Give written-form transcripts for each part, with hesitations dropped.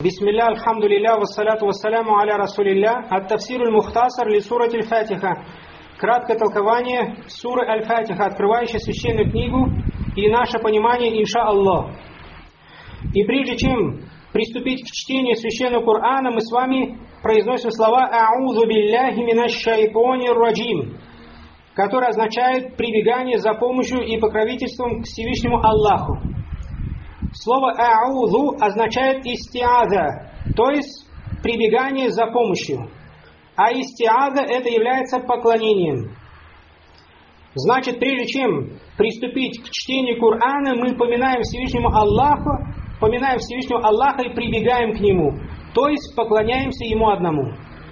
Бисмилля, альхамдулилля, вассаляту вассаляму аля расулилля, ат-тафсируль мухтасар ли сурат аль-Фатиха. Краткое толкование суры Аль-Фатиха, открывающей священную книгу, и наше понимание, инша Аллах. И прежде чем приступить к чтению священного Корана, мы с вами произносим слова «А'удhu билляхи минаш шайтонир раджим», которое означает прибегание за помощью и покровительством к Всевышнему Аллаху. Слово «а'удhu» означает «истиаза», то есть прибегание за помощью. А истиаза это является поклонением. Значит, прежде чем приступить к чтению Корана, мы поминаем Всевышнего Аллаха и прибегаем к Нему, то есть поклоняемся Ему одному.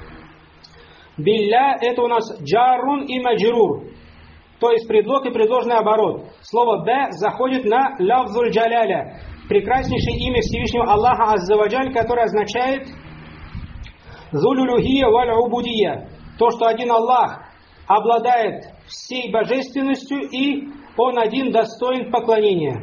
Билля это у нас джаррун и маджрур, то есть предлог и предложный оборот. Слово «б» заходит на лавзуль джаляля, прекраснейшее имя Всевышнего Аллаха аззаваджаль, которое означает «зулюлюхия валь-убудия», то, что один Аллах обладает всей божественностью и Он один достоин поклонения.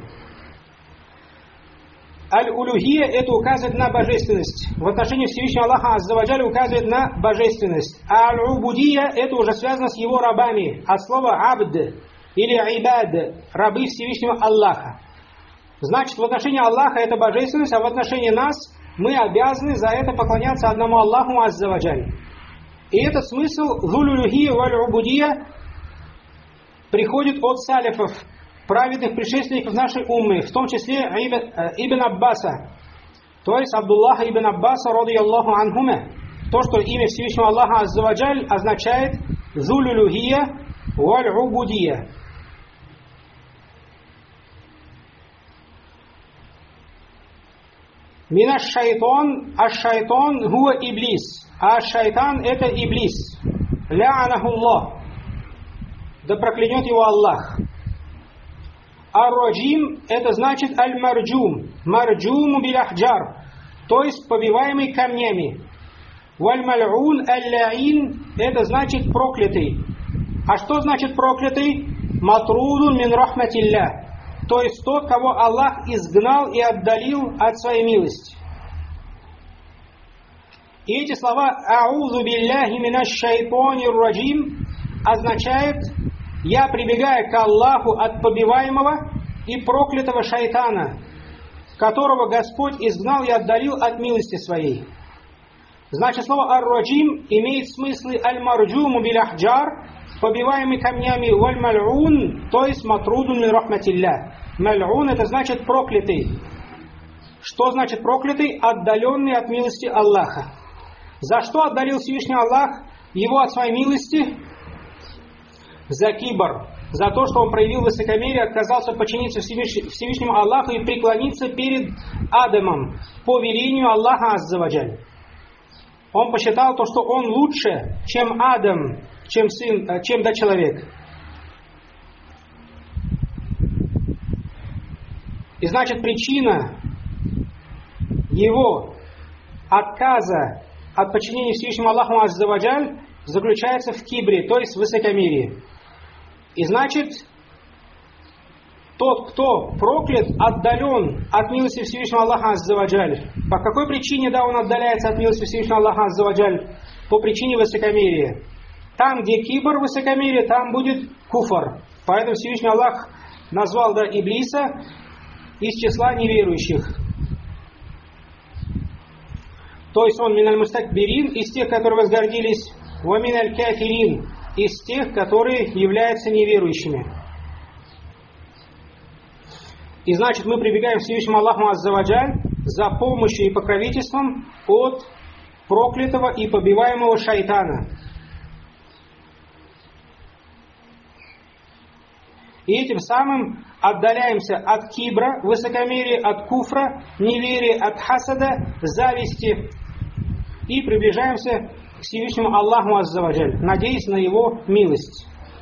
Аль-улюхия это указывает на божественность. В отношении Всевышнего Аллаха аззаваджаль указывает на божественность. А аль-убудия это уже связано с Его рабами, от слова «абд» или «ибад», рабы Всевышнего Аллаха. Значит, в отношении Аллаха это божественность, а в отношении нас мы обязаны за это поклоняться одному Аллаху аззаваджаль. И этот смысл «зулюлюхия валь-убудия» приходит от салифов, праведных предшественников нашей уммы, в том числе Ибн Аббаса, то есть Абдуллаха ибн Аббаса, радийаллаху анхума, то, что имя Всевышнего Аллаха аззаваджаль означает «зулюлюхия валь-убудия». Минаш шайтон, аш-шайтон хуа иблис. А шайтан это иблис. Ля'анахуллах. Да проклянет его Аллах. Ар-раджим это значит аль-марджум. Марджуму биляхджар, то есть побиваемый камнями. Валь-маль'ун аль-ла'ин это значит проклятый. А что значит проклятый? Матрудун мин рахматилля, то есть тот, кого Аллах изгнал и отдалил от своей милости. И эти слова «А'удhu билляхи минаш шайтонир раджим» означает «Я прибегаю к Аллаху от побиваемого и проклятого шайтана, которого Господь изгнал и отдалил от милости своей». Значит, слово «ар-раджим» имеет смыслы «аль-марджуму биляхджар», побиваемый камнями, «валь-маль'ун», то есть «матрудун мин рахматилля». «Маль'ун» это значит проклятый. Что значит проклятый? Отдаленный от милости Аллаха. За что отдалил Всевышний Аллах его от своей милости? За кибр. За то, что он проявил высокомерие, отказался подчиниться Всевышнему Аллаху и преклониться перед Адамом по велению Аллаха аззаваджаль. Он посчитал то, что он лучше, чем Адам, чем человек. И значит, причина его отказа от подчинения Всевышнему Аллаху аззаваджаль заключается в кибре, то есть в высокомерии. И значит, тот, кто проклят, отдален от милости Всевышнего Аллаха аззаваджаль. По какой причине, он отдаляется от милости Всевышнего Аллаха аззаваджаль? По причине высокомерия. Там, где кибр, высокомерие, там будет куфр. Поэтому Всевышний Аллах назвал Иблиса из числа неверующих. То есть он миналь мустакбирин, из тех, которые возгордились, ва миналь кафирин, из тех, которые являются неверующими. И значит, мы прибегаем к Всевышнему Аллаху аззаваджаль за помощью и покровительством от проклятого и побиваемого шайтана. И этим самым отдаляемся от кибра, высокомерия, от куфра, неверия, от хасада, зависти. И приближаемся к Всевышнему Аллаху аззаваджаль, надеясь на Его милость.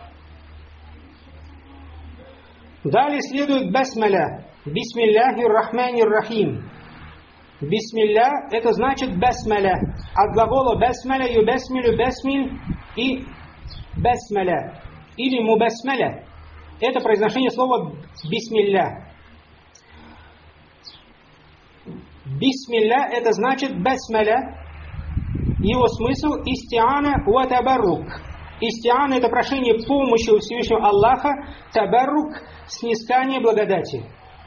Далее следует басмаля. Бисмилляхир рахманир рахим. Бисмилля это значит басмаля. От глагола басмаля, юбасмилю, басмиль и басмаля. Или мубасмаля. Это произношение слова бисмилля. Бисмилля это значит басмаля. Его смысл истиана ва табаррук. Истиана это прошение помощи у Всевышнего Аллаха, табаррук снискание благодати.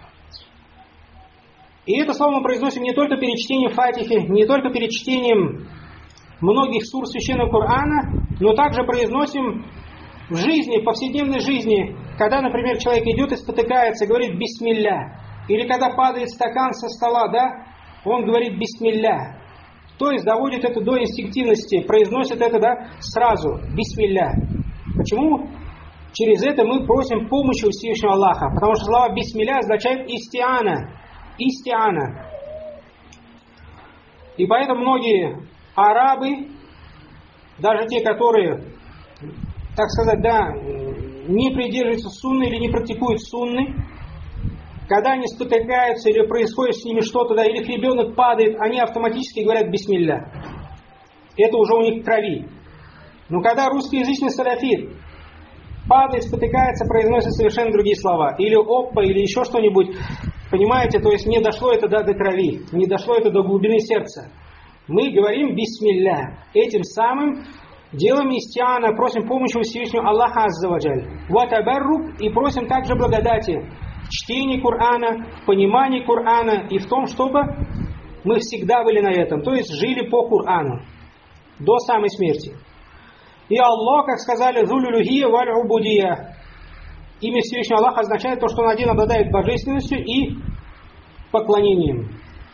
И это слово мы произносим не только перед чтением Фатихи, не только перед чтением многих сур Священного Корана, но также произносим в жизни, в повседневной жизни, когда, например, человек идет и спотыкается, говорит «бисмилля», или когда падает стакан со стола, да, он говорит «бисмилля». То есть доводит это до инстинктивности, произносит это, да, сразу «бисмилля». Почему? Через это мы просим помощи у Всевышнего Аллаха, потому что слова «бисмилля» означает «истиана». Истиана. И поэтому многие арабы, даже те, которые, так сказать, да, не придерживаются сунны или не практикуют сунны, когда они спотыкаются или происходит с ними что-то, да, или их ребенок падает, они автоматически говорят «бисмилля». Это уже у них в крови. Но когда русскоязычный салафит падает, спотыкается, произносит совершенно другие слова. Или оппа, или еще что-нибудь. Понимаете, то есть не дошло это до крови, не дошло это до глубины сердца. Мы говорим «бисмилля». Этим самым делаем истиана, просим помощи у Всевышнего Аллаха Азза ва Джаль. Ва табаррук, и просим также благодати в чтении Корана, в понимании Корана и в том, чтобы мы всегда были на этом, то есть жили по Корану до самой смерти. И Аллах, как сказали, «Зулюлюхия валь убудия». Имя Всевышнего Аллаха означает то, что он один обладает божественностью и поклонением.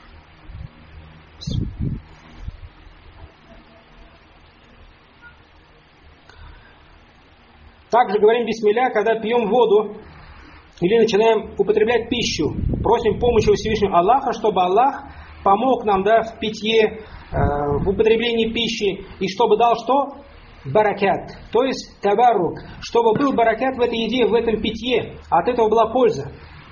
Также говорим бисмилля, когда пьем воду или начинаем употреблять пищу. Просим помощи у Всевышнего Аллаха, чтобы Аллах помог нам, да, в питье, в употреблении пищи, и чтобы дал что? Баракят, то есть табарук, чтобы был баракят в этой еде, в этом питье, от этого была польза.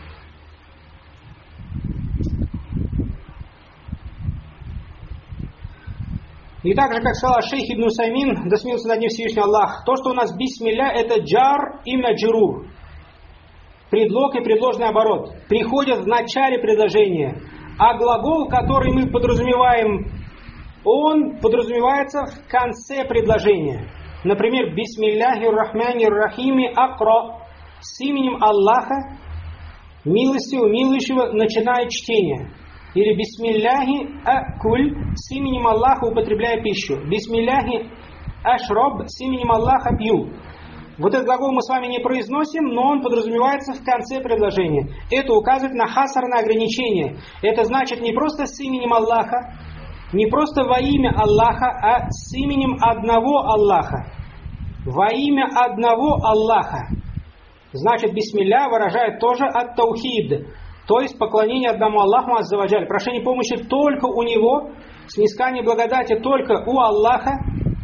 И так же, как сказал шейх Ибн Усаймин, да смеется над ним Всевышний Аллах, то, что у нас бисмилля, это джар и маджрур. Предлог и предложный оборот приходят в начале предложения, а глагол, который мы подразумеваем, он подразумевается в конце предложения. Например, «Бисмилляхи рахмани рахими акро» с именем Аллаха, милостивого, милующего, начинает чтение. Или «Бисмилляхи акуль» с именем Аллаха употребляя пищу. «Бисмилляхи ашроб» с именем Аллаха пью. Вот этот глагол мы с вами не произносим, но он подразумевается в конце предложения. Это указывает на хасар, на ограничение. Это значит не просто с именем Аллаха, не просто во имя Аллаха, а с именем одного Аллаха. Во имя одного Аллаха. Значит, бисмилля выражает тоже ат-таухид, то есть поклонение одному Аллаху Азза ва Джаль. Прошение помощи только у Него, снискание благодати только у Аллаха.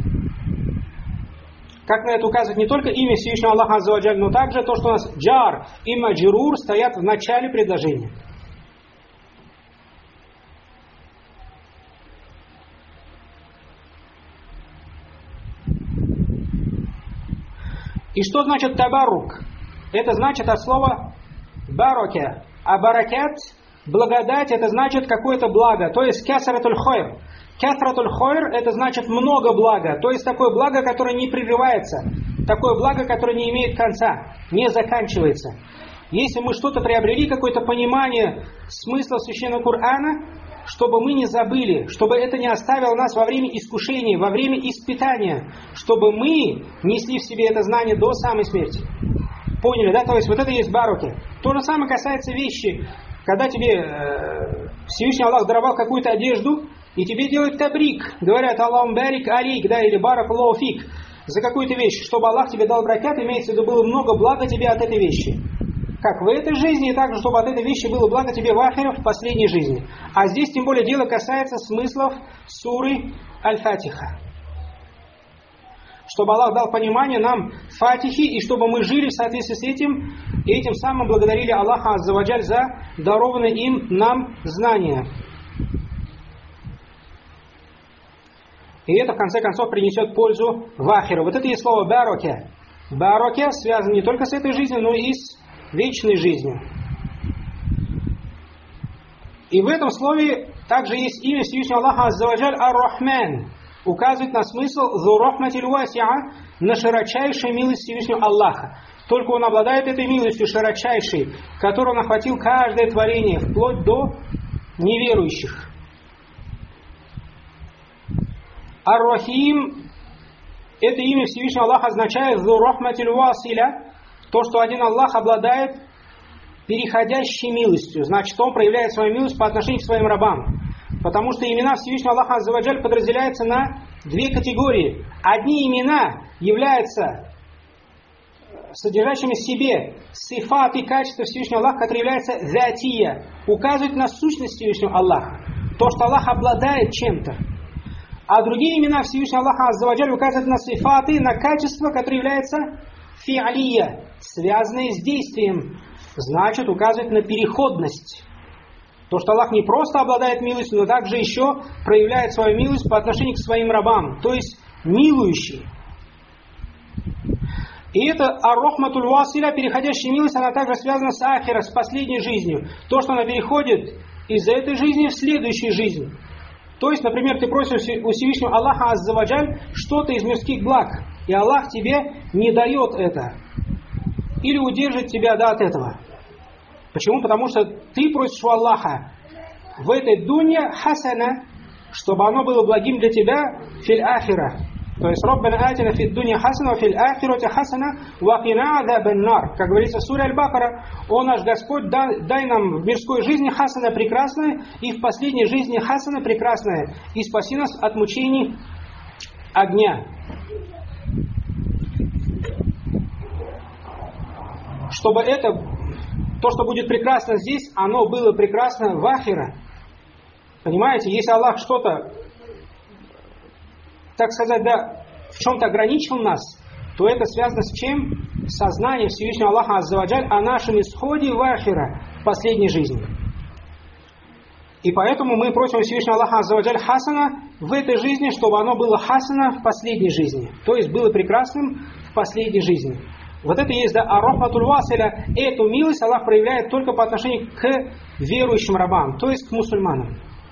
Как на это указывает не только имя Всевышнего Аллаха Азза ва Джаль, но также то, что у нас джар и маджрур стоят в начале предложения. И что значит табарук? Это значит от слова бараке. А баракят, благодать, это значит какое-то благо. То есть кясратуль хойр. Кясратуль хойр это значит много блага. То есть такое благо, которое не прерывается. Такое благо, которое не имеет конца, не заканчивается. Если мы что-то приобрели, какое-то понимание смысла Священного Корана, чтобы мы не забыли, чтобы это не оставило нас во время искушения, во время испытания, чтобы мы несли в себе это знание до самой смерти. Поняли, да? То есть вот это есть бараки. То же самое касается вещи, когда тебе Всевышний Аллах даровал какую-то одежду, и тебе делают табрик, говорят Аллахум барик алик, да, или барак Аллаху фик, за какую-то вещь, чтобы Аллах тебе дал бракят, имеется в виду, было много блага тебе от этой вещи. Как в этой жизни, и также, чтобы от этой вещи было благо тебе в ахире, в последней жизни. А здесь, тем более, дело касается смыслов суры Аль-Фатиха. Чтобы Аллах дал понимание нам Фатихи, и чтобы мы жили в соответствии с этим, и этим самым благодарили Аллаха Азза ва Джаль за дарованное им нам знания. И это, в конце концов, принесет пользу в ахиру. Вот это и слово бараке. Бараке связано не только с этой жизнью, но и с вечной жизнью. И в этом слове также есть имя Всевышнего Аллаха Аззаваджаль Ар-Рахман, указывает на смысл «Зу рахматиль васиа», на широчайшую милость Всевышнего Аллаха. Только Он обладает этой милостью широчайшей, которую Он охватил каждое творение, вплоть до неверующих. Ар-Рахим — это имя Всевышнего Аллаха означает «Зу рахматиль василя», то, что один Аллах обладает переходящей милостью. Значит, Он проявляет свою милость по отношению к своим рабам. Потому что имена Всевышнего Аллаха Аззаваджаль подразделяются на две категории. Одни имена являются содержащими в себе сифат и качество Всевышнего Аллаха, которые являются затия, указывают на сущность Всевышнего Аллаха. То, что Аллах обладает чем-то. А другие имена Всевышнего Аллаха Аззаваджаль указывают на сифаты, на качества, которые являются фи'алия, связанные с действием. Значит, указывает на переходность. То, что Аллах не просто обладает милостью, но также еще проявляет свою милость по отношению к своим рабам, то есть милующий. И это ар-рахматуль василя, переходящая милость, она также связана с ахира, с последней жизнью. То, что она переходит из этой жизни в следующую жизнь. То есть, например, ты просишь у Всевышнего Аллаха Аззаваджаль что-то из мирских благ, и Аллах тебе не дает это. Или удержит тебя от этого. Почему? Потому что ты просишь у Аллаха в этой дунья хасана, чтобы оно было благим для тебя фил ахира. То есть «Раббана атина фид дунья хасана, фил ахирати хасана, ва кина азабан нар». Как говорится в суре Аль-Бакара: «О наш Господь, дай нам в мирской жизни хасана прекрасное, и в последней жизни хасана прекрасное, и спаси нас от мучений огня». Чтобы то, что будет прекрасно здесь, оно было прекрасно в ахира. Понимаете, если Аллах что-то, так сказать, в чем-то ограничил нас, то это связано с чем? Сознанием Всевышнего Аллаха Аззаваджаль о нашем исходе в ахира, в последней жизни. И поэтому мы просим Всевышнего Аллаха Аззаваджаль хасана в этой жизни, чтобы оно было хасана в последней жизни. То есть было прекрасным в последней жизни. Вот это и есть ар-рахматуль василя. Эту милость Аллах проявляет только по отношению к верующим рабам, то есть к мусульманам.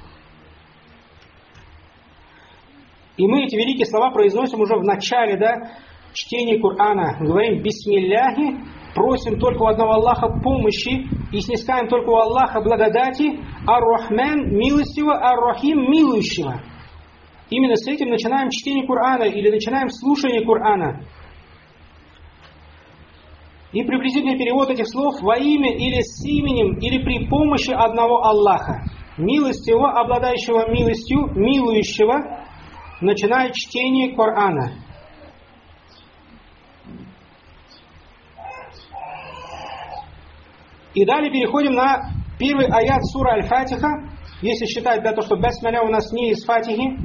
И мы эти великие слова произносим уже в начале чтения Корана. Говорим бисмилляхи, просим только у одного Аллаха помощи и снискаем только у Аллаха благодати, ар-рахман милостивого, ар-рахим милующего. Именно с этим начинаем чтение Корана или начинаем слушание Корана. И приблизительный перевод этих слов: во имя или с именем, или при помощи одного Аллаха, милостивого, обладающего милостью, милующего, начиная чтение Корана. И далее переходим на первый аят сура Аль-Фатиха. Если считать, то, что басмаля у нас не из Фатихи.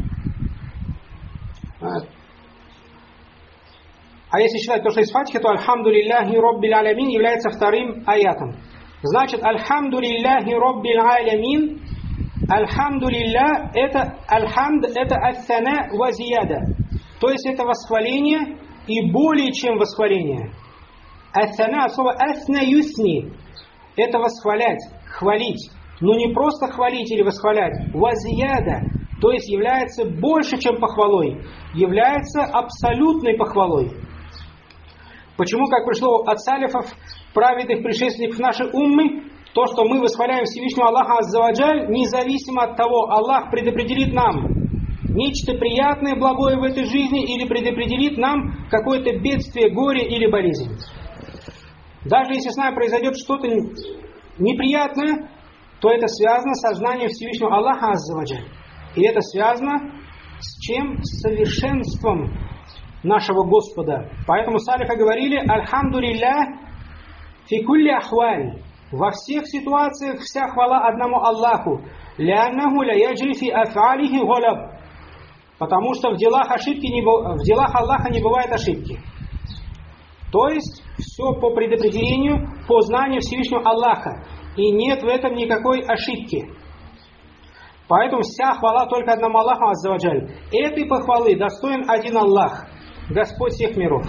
А если считать то, что из Фатихи, то «Альхамду лилляхи роббил алямин» является вторым аятом. Значит, «Альхамду лилляхи роббил алямин», «Альхамду лилля» это «Альхамд» это «Ат-сана ва зияда». То есть это восхваление и более чем восхваление. «Ат-сана» от слова «асна юсни» это восхвалять, хвалить. Но не просто хвалить или восхвалять. «Ва зияда», то есть является больше, чем похвалой. Является абсолютной похвалой. Почему, как пришло от салифов, праведных предшественников нашей уммы, то, что мы восхваляем Всевышнего Аллаха Аззаваджаль, независимо от того, Аллах предопределит нам нечто приятное, благое в этой жизни, или предопределит нам какое-то бедствие, горе или болезнь. Даже если с нами произойдет что-то неприятное, то это связано с сознанием Всевышнего Аллаха Аззаваджаль. И это связано с чем? С совершенством нашего Господа. Поэтому салифы говорили: «Альхамду лиллях фи кулли ахваль». Во всех ситуациях вся хвала одному Аллаху. «Ляннаху ля яджри фи аф'алихи голаб». Потому что в делах Аллаха не бывает ошибки. То есть все по предопределению, по знанию Всевышнего Аллаха. И нет в этом никакой ошибки. Поэтому вся хвала только одному Аллаху Аззаваджаль. Этой похвалы достоин один Аллах, Господь всех миров.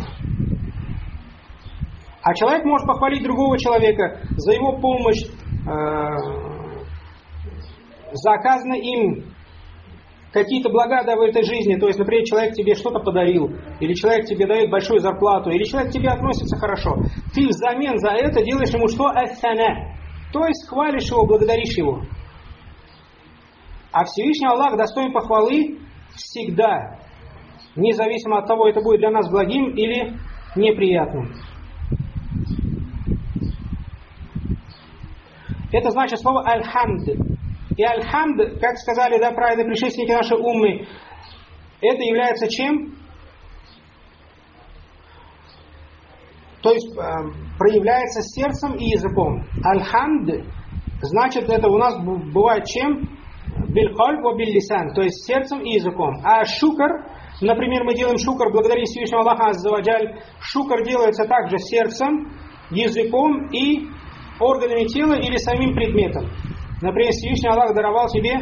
А человек может похвалить другого человека за его помощь, заказано им какие-то блага в этой жизни, то есть, например, человек тебе что-то подарил, или человек тебе дает большую зарплату, или человек к тебе относится хорошо, ты взамен за это делаешь ему что? Ас-сана, то есть хвалишь его, благодаришь его. А Всевышний Аллах достоин похвалы всегда, независимо от того, это будет для нас благим или неприятным. Это значит слово аль-хамд. И аль-хамд, как сказали, да, праведные предшественники нашей уммы, это является чем? То есть проявляется сердцем и языком. Аль-хамд, значит, это у нас бывает чем? Биль-кальб ва биль-лисан, то есть сердцем и языком. А шукр, например, мы делаем шукр, благодаря Всевышнему Аллаху азза ва джаль, шукр делается также сердцем, языком и органами тела или самим предметом. Например, Всевышний Аллах даровал тебе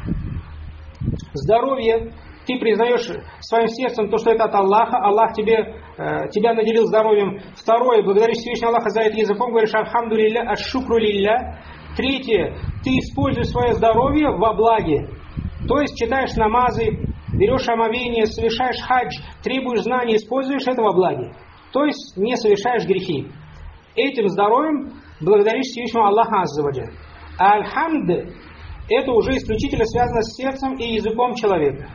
здоровье, ты признаешь своим сердцем то, что это от Аллаха, Аллах тебя наделил здоровьем. Второе, благодаришь Всевышнего Аллаха за это языком, говоришь альхамду лилля, аш-шукру лилля. Третье, ты используешь свое здоровье во благе. То есть читаешь намазы, берешь омовение, совершаешь хадж, требуешь знаний, используешь это во благе. То есть не совершаешь грехи. Этим здоровьем благодаришь Всевышнему Аллаху азза ва джаль. А аль-хамд это уже исключительно связано с сердцем и языком человека.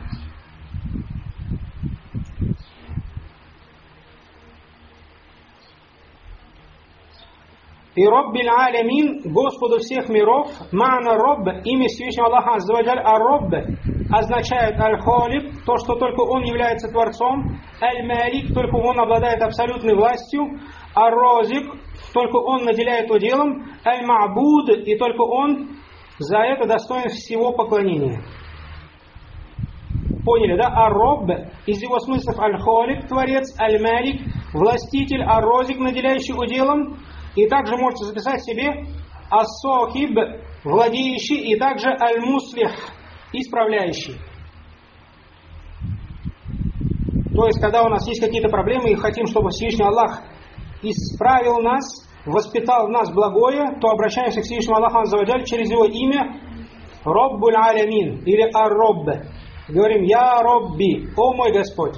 И Роббиль Алямин, Господу всех миров, Ма'на Робб, имя Всевышнего Аллаха азза ва джаль, Ар-Робб означает Аль-Холиб, то, что только Он является Творцом, Аль-Малик, только Он обладает абсолютной властью, Ар-Розик, только Он наделяет уделом, Аль-Ма'буд, и только Он за это достоин всего поклонения. Поняли, да? Ар-Робб, из его смыслов Аль-Холиб, Творец, Аль-Малик, властитель, Ар-Розик, наделяющий уделом. И также можете записать себе ас-сохиб, владеющий, и также аль-муслих, исправляющий. То есть, когда у нас есть какие-то проблемы и хотим, чтобы Всевышний Аллах исправил нас, воспитал в нас благое, то обращаемся к Всевышнему Аллаху азза ва джаль через его имя Роббуль Алямин или Ар-Робб. Говорим: Я Робби, о мой Господь.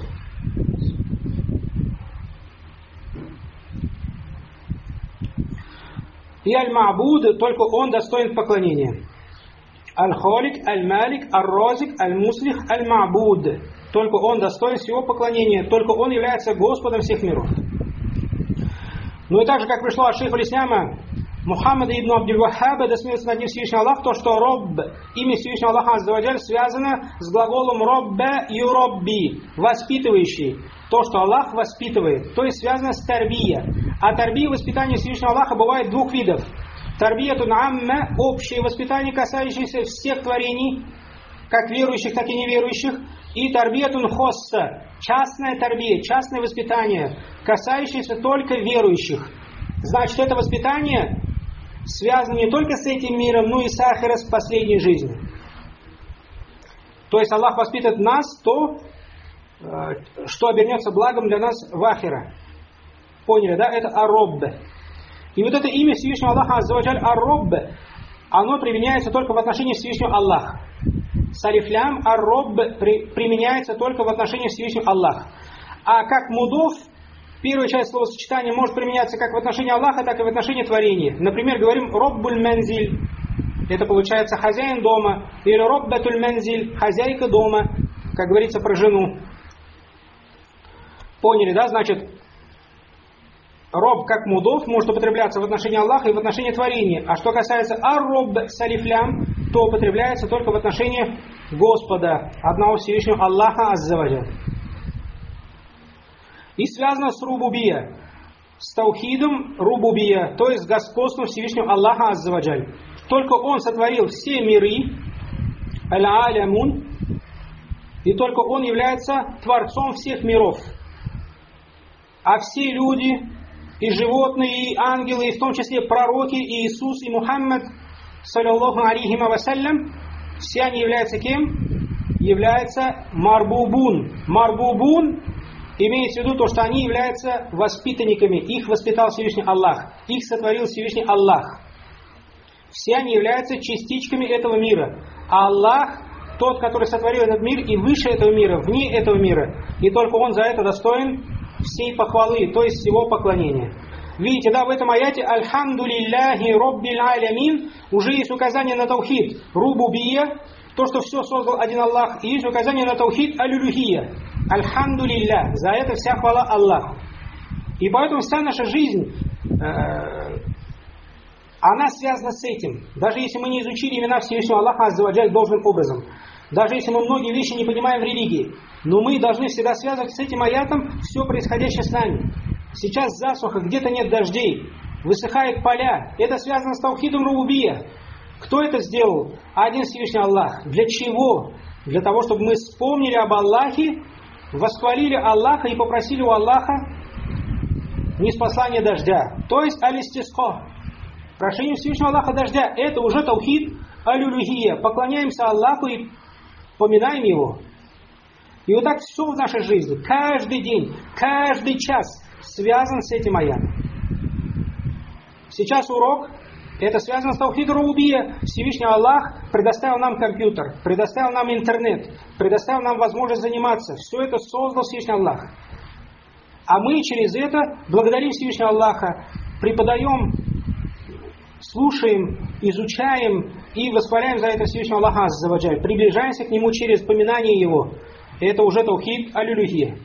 И Аль-Ма'буд, только Он достоин поклонения. Аль-Холик, Аль-Малик, Ар-Розик, Аль-Муслих, Аль-Ма'буд. Только Он достоин всего поклонения, только Он является Господом всех миров. Ну и так же, как пришло от шейха аль-Исляма Мухаммада ибн Абдуль-Ваххаба, да смеется над ним Всевышний Аллах, то, что Робб, имя Всевышнего Аллаха азза ва джаль, связано с глаголом Робба юробби, воспитывающий. То, что Аллах воспитывает, то есть связано с тарбия. А тарбия, воспитание Всевышнего Аллаха, бывает двух видов. Тарбиятун амма, общее воспитание, касающееся всех творений, как верующих, так и неверующих. И тарбиятун хосса, частная тарбия, частное воспитание, касающееся только верующих. Значит, это воспитание связано не только с этим миром, но и с ахира, с последней жизнью. То есть Аллах воспитывает нас, то, что обернется благом для нас в ахира. Поняли, да? Это Ар-Робб. И вот это имя Всевышнего Аллаха азза ва джаль, Ар-Робб, оно применяется только в отношении Всевышнего Аллаха. Салифлям Ар-Робб применяется только в отношении Всевышнего Аллаха. А как мудов, первая часть словосочетания может применяться как в отношении Аллаха, так и в отношении творения. Например, говорим Роббуль Манзиль. Это получается хозяин дома. Или Роббатуль Манзиль, хозяйка дома, как говорится про жену. Поняли, да? Значит, Роб как мудов может употребляться в отношении Аллаха и в отношении творения. А что касается Ар-Робб салифлям, то употребляется только в отношении Господа, одного Всевышнего Аллаха азза ва джаль. И связано с рубубия, с таухидом рубубия, то есть с господством Всевышнего Аллаха азза ва джаль. Только Он сотворил все миры, аль-алямун, и только Он является Творцом всех миров. А все люди, и животные, и ангелы, и в том числе пророки, и Иисус, и Мухаммад, саллаллаху алейхи ва саллям, все они являются кем? Являются марбубун. Марбубун имеется в виду то, что они являются воспитанниками. Их воспитал Всевышний Аллах. Их сотворил Всевышний Аллах. Все они являются частичками этого мира. А Аллах тот, который сотворил этот мир и выше этого мира, вне этого мира. И только Он за это достоин всей похвалы, то есть всего поклонения. Видите, да, в этом аяте «Альхамду лилляхи роббил алямин» уже есть указание на таухид рубубия, то, что все создал один Аллах, и есть указание на таухид алюлюхия. «Альхамду лиллях», за это вся хвала Аллаху. И поэтому вся наша жизнь, она связана с этим. Даже если мы не изучили имена Всевышнего Аллаха Азза ва Джаль должным образом, даже если мы многие вещи не понимаем в религии, но мы должны всегда связывать с этим аятом все происходящее с нами. Сейчас засуха, где-то нет дождей, высыхают поля. Это связано с таухидом рубубия. Кто это сделал? Один Всевышний Аллах. Для чего? Для того, чтобы мы вспомнили об Аллахе, восхвалили Аллаха и попросили у Аллаха ниспослание дождя. То есть алистиско. Прошение Всевышнего Аллаха дождя. Это уже таухид алюлюхия. Поклоняемся Аллаху и поминаем Его. И вот так все в нашей жизни. Каждый день, каждый час связан с этим аятом. Сейчас урок, это связано с таухидом рубубия. Всевышний Аллах предоставил нам компьютер, предоставил нам интернет, предоставил нам возможность заниматься. Все это создал Всевышний Аллах. А мы через это благодарим Всевышнего Аллаха, преподаем, слушаем, изучаем и восхваляем за это Всевышнего Аллаха Азза ва Джаль. Приближаемся к Нему через поминание Его. Это уже таухид алюлюхия.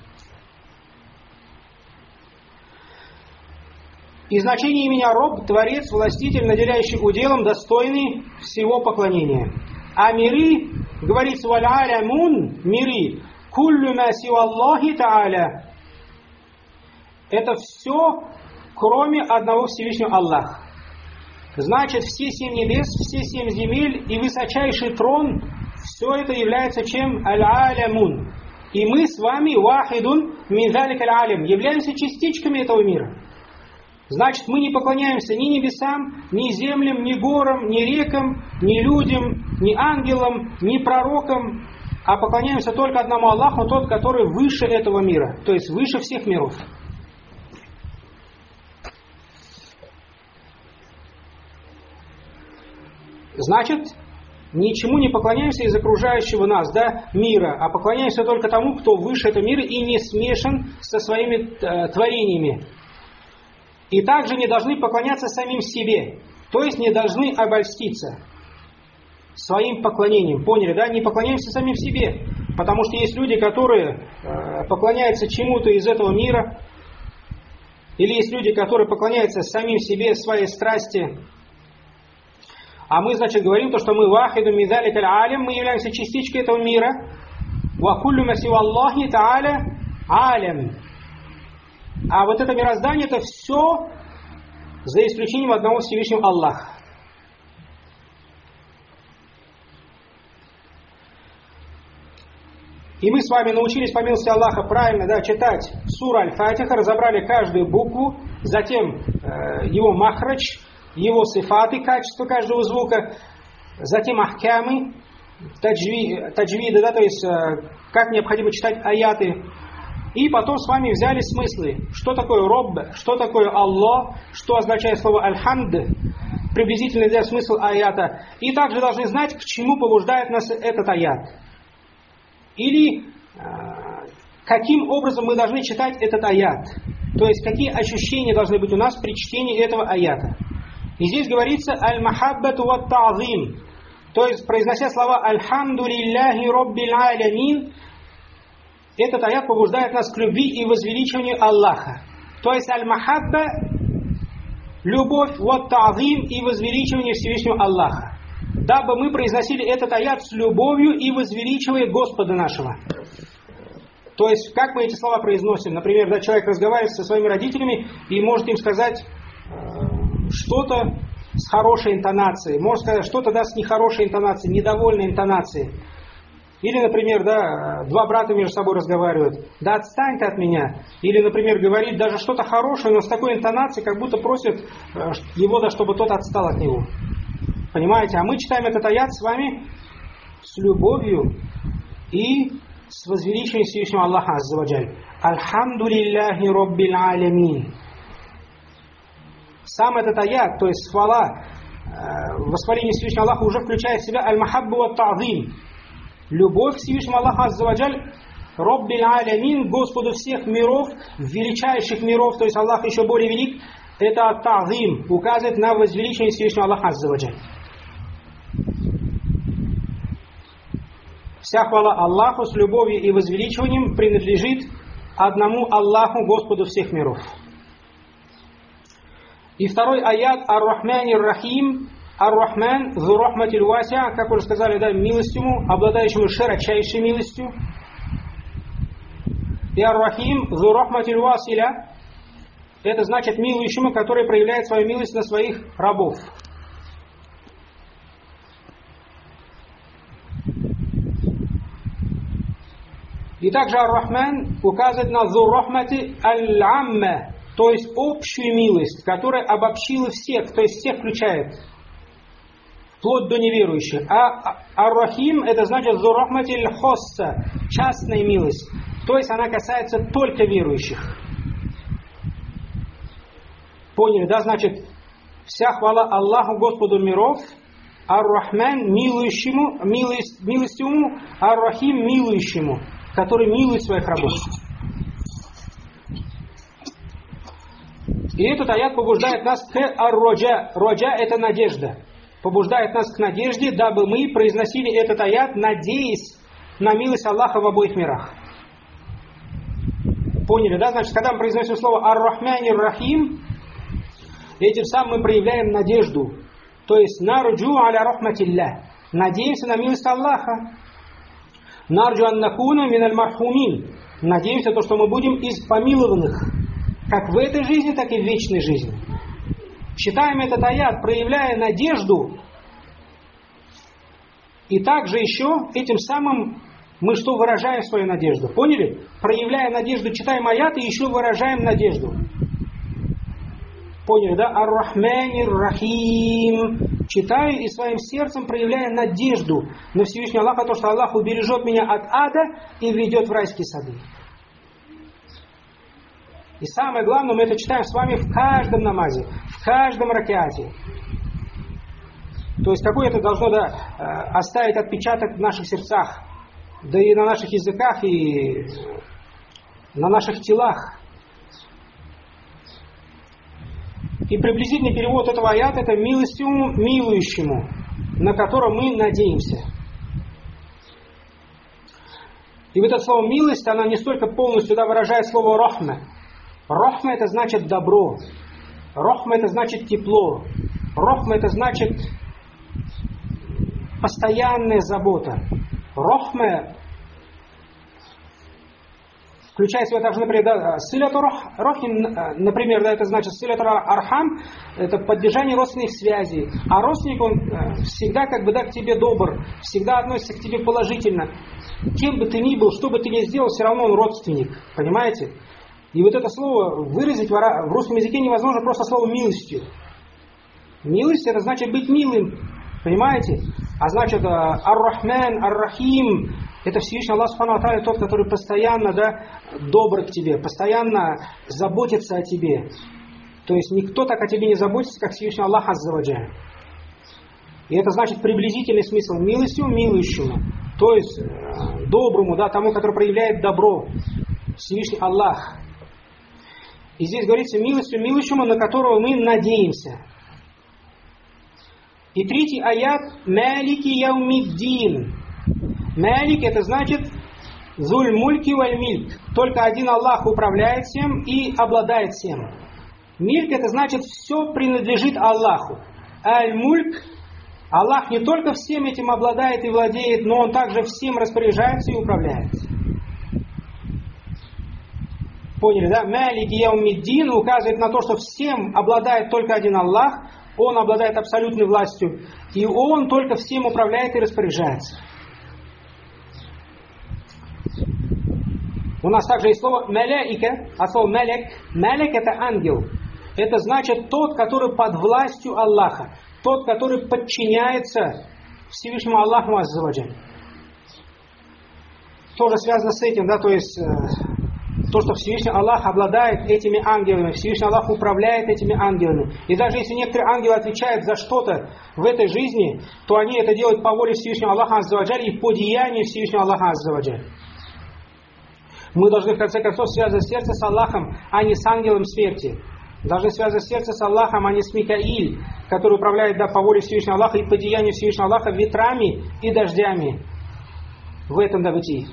И значение имени Роб, Творец, Властитель, наделяющий уделом, достойный всего поклонения. А миры, говорится, валь алямун, миры, куллю ма сива Аллахи та'аля. Это все, кроме одного Всевышнего Аллаха. Значит, все 7 небес, все 7 земель и высочайший трон, все это является чем? Аль-алямун. И мы с вами, вахидун мин залик аль-алям, являемся частичками этого мира. Значит, мы не поклоняемся ни небесам, ни землям, ни горам, ни рекам, ни людям, ни ангелам, ни пророкам, а поклоняемся только одному Аллаху, тот, который выше этого мира, то есть выше всех миров. Значит, ничему не поклоняемся из окружающего нас, да, мира, а поклоняемся только тому, кто выше этого мира и не смешан со своими творениями. И также не должны поклоняться самим себе, то есть не должны обольститься своим поклонением. Поняли, да? Не поклоняемся самим себе, потому что есть люди, которые поклоняются чему-то из этого мира, или есть люди, которые поклоняются самим себе, своей страсти. А мы, значит, говорим то, что мы вахиду мин залик аль-алям, мы являемся частичкой этого мира. Ва куллю ма сива Аллахи та'аля алям. А вот это мироздание, это все за исключением одного Всевышнего Аллаха. И мы с вами научились, по милости Аллаха, правильно, да, читать суру Аль-Фатиха, разобрали каждую букву, затем его махрач, его сифаты, качество каждого звука, затем ахкямы, таджвиды, да, то есть как необходимо читать аяты. И потом с вами взяли смыслы. Что такое Роб, что такое Аллах, что означает слово Аль-Хамд, приблизительный для смысл аята. И также должны знать, к чему побуждает нас этот аят. Или каким образом мы должны читать этот аят. То есть какие ощущения должны быть у нас при чтении этого аята. И здесь говорится «Аль-Махаббату ва-Та'зим». То есть, произнося слова «Альхамду лилляхи роббил алямин», этот аят побуждает нас к любви и возвеличиванию Аллаха. То есть аль-махабба, любовь, ва-та'зим и возвеличивание Всевышнего Аллаха. Дабы мы произносили этот аят с любовью и возвеличивая Господа нашего. То есть, как мы эти слова произносим? Например, когда человек разговаривает со своими родителями и может им сказать что-то с хорошей интонацией, может сказать что-то с нехорошей интонацией, недовольной интонацией. Или, например, да, два брата между собой разговаривают. Да отстань ты от меня. Или, например, говорит даже что-то хорошее, но с такой интонацией, как будто просит его, да, чтобы тот отстал от него. Понимаете? А мы читаем этот аят с вами с любовью и с возвеличением Всевышнего Аллаха Азза ва Джаль. Альхамду лилляхи роббил алямин. Сам этот аят, то есть хвала восхваление Всевышнего Аллаха уже включает в себя аль-махаббу ва та'зим. Любовь к Всевышнему Аллаху азза ва джаль, Роббиль алямин, Господу всех миров, величайших миров, то есть Аллах еще более велик, это та'зим, указывает на возвеличение Всевышнего Аллаха азза ва джаль. Вся хвала Аллаху с любовью и возвеличиванием принадлежит одному Аллаху, Господу всех миров. И второй аят Ар-Рахмани Ар-Рахим. Ар-Рахман, зу рахматиль вася, как уже сказали, да, милостью, обладающему широчайшей милостью. И Ар-Рахим, зу рахматиль василя, это значит милующему, который проявляет свою милость на своих рабов. И также Ар-Рахман указывает на зу рахмати аль-амма, то есть общую милость, которая обобщила всех, то есть всех включает, вплоть до неверующих. А Ар-Рахим это значит зу рахмати аль-хосса, частная милость, то есть она касается только верующих. Поняли, да? Значит, вся хвала Аллаху, Господу миров, Ар-Рахман милостивому, Ар-Рахим милующему, который милует своих рабов. И этот аят побуждает нас к ар-роджа. Роджа это надежда. Побуждает нас к надежде, дабы мы произносили этот аят, надеясь на милость Аллаха в обоих мирах. Поняли, да? Значит, когда мы произносим слово ар-Рахмани ар-Рахим, этим самым мы проявляем надежду. То есть нарджу аля рахматилля. Надеемся на милость Аллаха. Нарджу аннакуна миналь мархумин. Надеемся, то, что мы будем из помилованных, как в этой жизни, так и в вечной жизни. Читаем этот аят, проявляя надежду. И также еще этим самым мы что выражаем свою надежду? Поняли? Проявляя надежду, читаем аят и еще выражаем надежду. Поняли, да? Ар-Рахмани Ар-Рахим. Читаю и своим сердцем проявляя надежду на Всевышнего Аллаха, то, что Аллах убережет меня от ада и введет в райские сады. И самое главное, мы это читаем с вами в каждом намазе, в каждом ракяте. То есть какой это должно оставить отпечаток в наших сердцах, да и на наших языках, и на наших телах. И приблизительный перевод этого аята это милостивому, милующему, на которого мы надеемся. И вот это слово милость, она не столько полностью выражает слово рахма. Рахма это значит добро. Рахма это значит тепло. Рахма это значит постоянная забота. Рахма включая в себя также, например, да, силату рахим, например, да, это значит силату архам, это поддержание родственных связей. А родственник, он всегда как бы, да, к тебе добр, всегда относится к тебе положительно. Кем бы ты ни был, что бы ты ни сделал, все равно он родственник. Понимаете? И вот это слово выразить в русском языке невозможно просто словом милостью. Милость это значит быть милым. Понимаете? А значит ар-Рахман, ар-Рахим, это Всевышний Аллах Субхану ва Тааля, тот, который постоянно, да, добр к тебе, постоянно заботится о тебе. То есть никто так о тебе не заботится, как Всевышний Аллах Азза ва Джаль. И это значит приблизительный смысл милостью милующему, то есть доброму, да, тому, который проявляет добро, Всевышний Аллах. И здесь говорится милостью милующему, на которого мы надеемся. И третий аят «Малики яумиддин». Малик это значит «Зуль мульки валь мильк». Только один Аллах управляет всем и обладает всем. Мильк это значит все принадлежит Аллаху. Аль-мульк, Аллах не только всем этим обладает и владеет, но Он также всем распоряжается и управляет. Поняли, да? Малики яумиддин указывает на то, что всем обладает только один Аллах. Он обладает абсолютной властью. И Он только всем управляет и распоряжается. У нас также есть слово «маляика», а слово «маляк». «Маляк» это ангел. Это значит тот, который под властью Аллаха. Тот, который подчиняется Всевышнему Аллаху Азза ва Джаль. Тоже связано с этим, да, то есть то, что Всевышний Аллах обладает этими ангелами, Всевышний Аллах управляет этими ангелами. И даже если некоторые ангелы отвечают за что-то в этой жизни, то они это делают по воле Всевышнего Аллаха Азза ва Джаль и по деянию Всевышнего Аллаха Азза ва Джаль. Мы должны в конце концов связывать сердце с Аллахом, а не с ангелом смерти. Должны связывать сердце с Аллахом, а не с Микаиль, который управляет по воле Всевышнего Аллаха и по деянию Всевышнего Аллаха ветрами и дождями в этом добытии.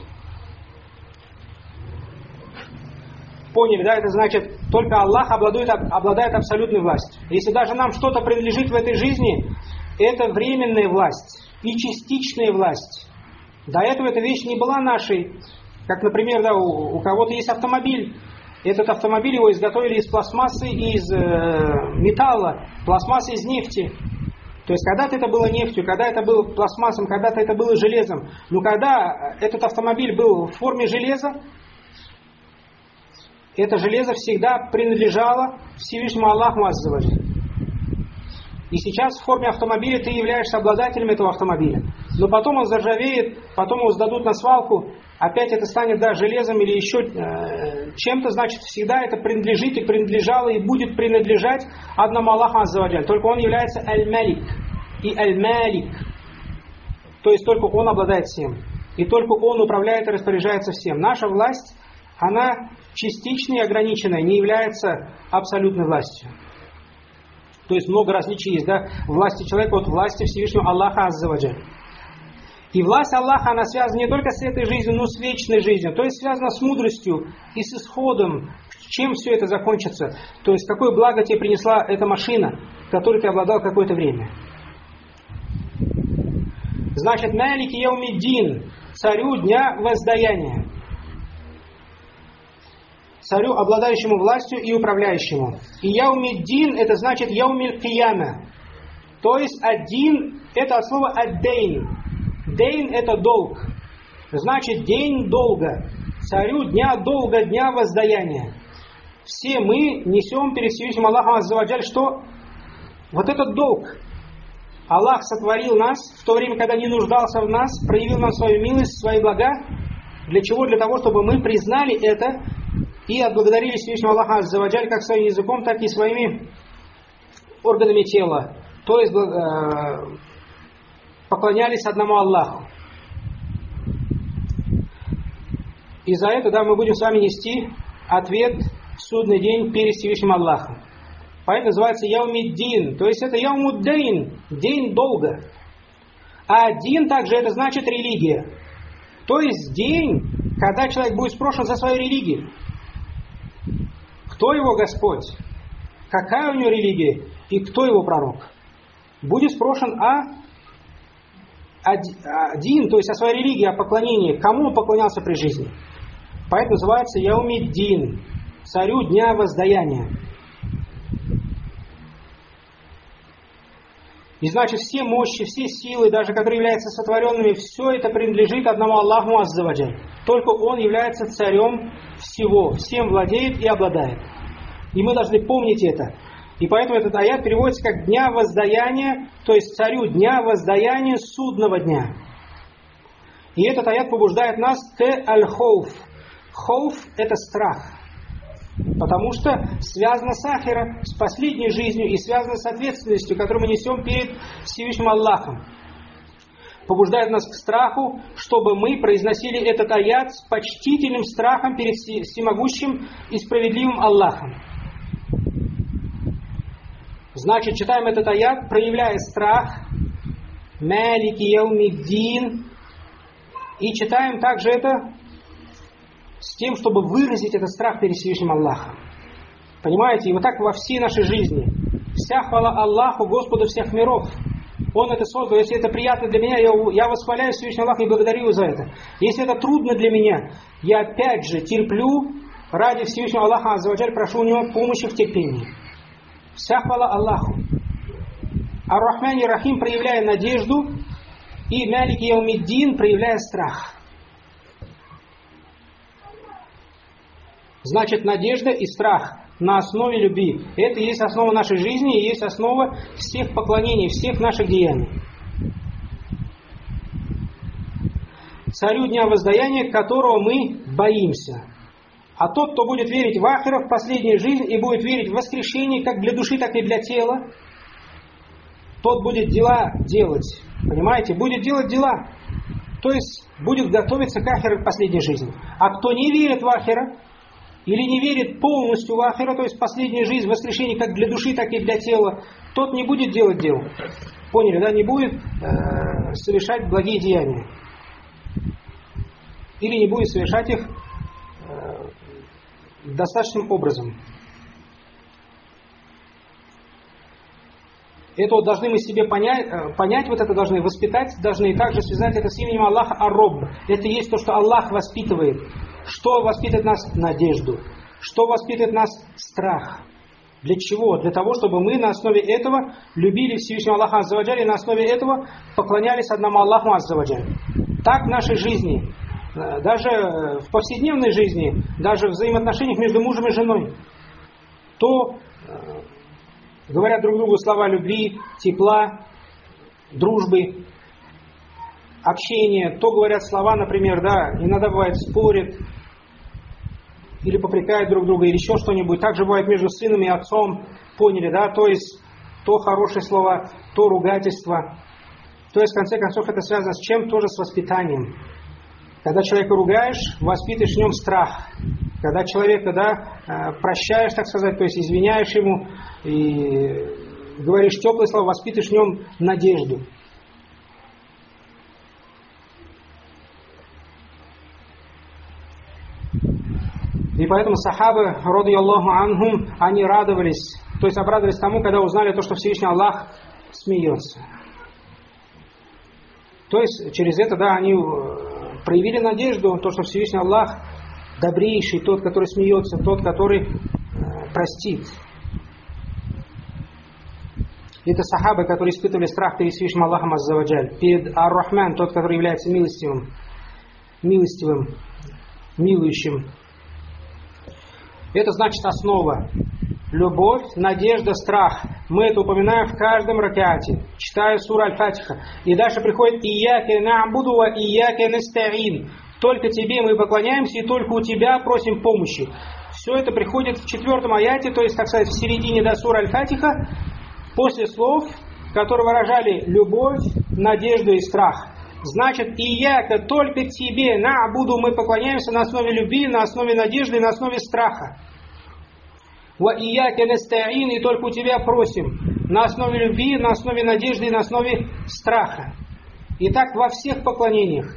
Поняли, да? Это значит, только Аллах обладает абсолютной властью. Если даже нам что-то принадлежит в этой жизни, это временная власть и частичная власть. До этого эта вещь не была нашей. Как, например, да, у кого-то есть автомобиль. Этот автомобиль его изготовили из пластмассы, из металла, пластмассы из нефти. То есть когда-то это было нефтью, когда это было пластмассом, когда-то это было железом. Но когда этот автомобиль был в форме железа, это железо всегда принадлежало Всевышнему Аллаху Азза ва Джаль. И сейчас в форме автомобиля ты являешься обладателем этого автомобиля. Но потом он заржавеет, потом его сдадут на свалку, опять это станет, да, железом или еще чем-то, значит, всегда это принадлежит и принадлежало и будет принадлежать одному Аллаху Азза ва Джаль. Только он является Аль-Малик и Аль-Малик. То есть только он обладает всем. И только он управляет и распоряжается всем. Наша власть, она частичная и ограниченная, не является абсолютной властью. То есть много различий есть, да, власти человека от власти Всевышнего Аллаха Азза ва Джаль. И власть Аллаха, она связана не только с этой жизнью, но с вечной жизнью. То есть связана с мудростью и с исходом, чем все это закончится. То есть какое благо тебе принесла эта машина, которой ты обладал какое-то время. Значит, Малики Яумиддин, царю дня воздаяния. Царю, обладающему властью и управляющему. И Яумиддин, это значит Яумиль Кияма. То есть один, это от слова аддейн. Дейн это долг. Значит день долга. Царю дня долга, дня воздаяния. Все мы несем перед Всевышним Аллахом Азза ва Джаль что? Вот этот долг. Аллах сотворил нас в то время, когда не нуждался в нас, проявил нам свою милость, свои блага. Для чего? Для того, чтобы мы признали это и отблагодарили Всевышнего Аллаха Азза ва Джаль как своим языком, так и своими органами тела. То есть поклонялись одному Аллаху. И за это, да, мы будем с вами нести ответ в судный день перед Всевышним Аллахом. Поэтому называется Яумиддин. То есть это Яумуддейн, день долга. А дин также это значит религия. То есть день, когда человек будет спрошен за свою религию. Кто его Господь? Какая у него религия? И кто его пророк? Будет спрошен один, то есть о своей религии, о поклонении. Кому он поклонялся при жизни? Поэтому называется Яумиддин, царю дня воздаяния. И значит все мощи, все силы, даже которые являются сотворенными, все это принадлежит одному Аллаху Азза ва Джаль. Только Он является царем всего, всем владеет и обладает. И мы должны помнить это. И поэтому этот аят переводится как дня воздаяния, то есть царю дня воздаяния судного дня. И этот аят побуждает нас к аль-хоуф. Хоуф это страх. Потому что связано с ахира, с последней жизнью и связано с ответственностью, которую мы несем перед Всевышним Аллахом. Побуждает нас к страху, чтобы мы произносили этот аят с почтительным страхом перед всемогущим и справедливым Аллахом. Значит, читаем этот аят, проявляя страх, Малики Яумиддин, и читаем также это с тем, чтобы выразить этот страх перед Всевышним Аллахом. Понимаете? И вот так во всей нашей жизни. Вся хвала Аллаху, Господу всех миров. Он это создал. Если это приятно для меня, я восхваляю Всевышнего Аллаха и благодарю Его за это. Если это трудно для меня, я опять же терплю ради Всевышнего Аллаха Азза ва Джаль, прошу у Него помощи в терпении. Вся хвала Аллаху. Ар-Рахман и Рахим, проявляя надежду, и Малики Яумиддин, проявляя страх. Значит, надежда и страх на основе любви. Это и есть основа нашей жизни, и есть основа всех поклонений, всех наших деяний. Царю дня воздаяния, которого мы боимся. А тот, кто будет верить в ахира, в последнюю жизнь, и будет верить в воскрешение как для души, так и для тела, тот будет дела делать. Понимаете? Будет делать дела. То есть будет готовиться к ахиру, к последней жизни. А кто не верит в ахира, или не верит полностью в ахира, то есть в последнюю жизнь, в воскрешение как для души, так и для тела, тот не будет делать дел. Поняли, да? Не будет совершать благие деяния. Или не будет совершать их достаточным образом. Это вот должны мы себе понять, вот это должны воспитать, должны и также связать это с именем Аллаха Ар-Рабб. Это есть то, что Аллах воспитывает. Что воспитывает нас? Надежду. Что воспитывает нас? Страх. Для чего? Для того, чтобы мы на основе этого любили Всевышнего Аллаха Азза ва Джалля, и на основе этого поклонялись одному Аллаху Азза ва Джалля. Так в нашей жизни, даже в повседневной жизни, даже в взаимоотношениях между мужем и женой, то говорят друг другу слова любви, тепла, дружбы, общения, то говорят слова, например, да, иногда бывает спорят, или попрекают друг друга, или еще что-нибудь. Также бывает между сыном и отцом, поняли, да, то есть то хорошие слова, то ругательство. То есть, в конце концов, это связано с чем? Тоже с воспитанием. Когда человека ругаешь, воспитываешь в нем страх. Когда человека, да, прощаешь, так сказать, то есть извиняешь ему и говоришь теплые слова, воспитываешь в нем надежду. И поэтому сахабы, ради Аллаху анхум, они радовались, то есть обрадовались тому, когда узнали то, что Всевышний Аллах смеется. То есть через это, да, они проявили надежду, то, что Всевышний Аллах добрейший, тот, который смеется, тот, который простит. Это сахабы, которые испытывали страх перед Всевышним Аллахом Азза ва Джаль, перед Ар-Рахман, тот, который является милостивым, милующим. Это значит основа. Любовь, надежда, страх. Мы это упоминаем в каждом ракате, читая суру Аль-Фатиха. И дальше приходит «Ияке на'буду ва ияке наста'ин». Только тебе мы поклоняемся и только у тебя просим помощи. Все это приходит в 4 аяте, то есть, так сказать, в середине до суры Аль-Фатиха, после слов, которые выражали любовь, надежду и страх. Значит, ияка, только тебе, на'буду, мы поклоняемся на основе любви, на основе надежды и на основе страха. Ва ияка наста'ин, и только у тебя просим на основе любви, на основе надежды и на основе страха. Итак, во всех поклонениях,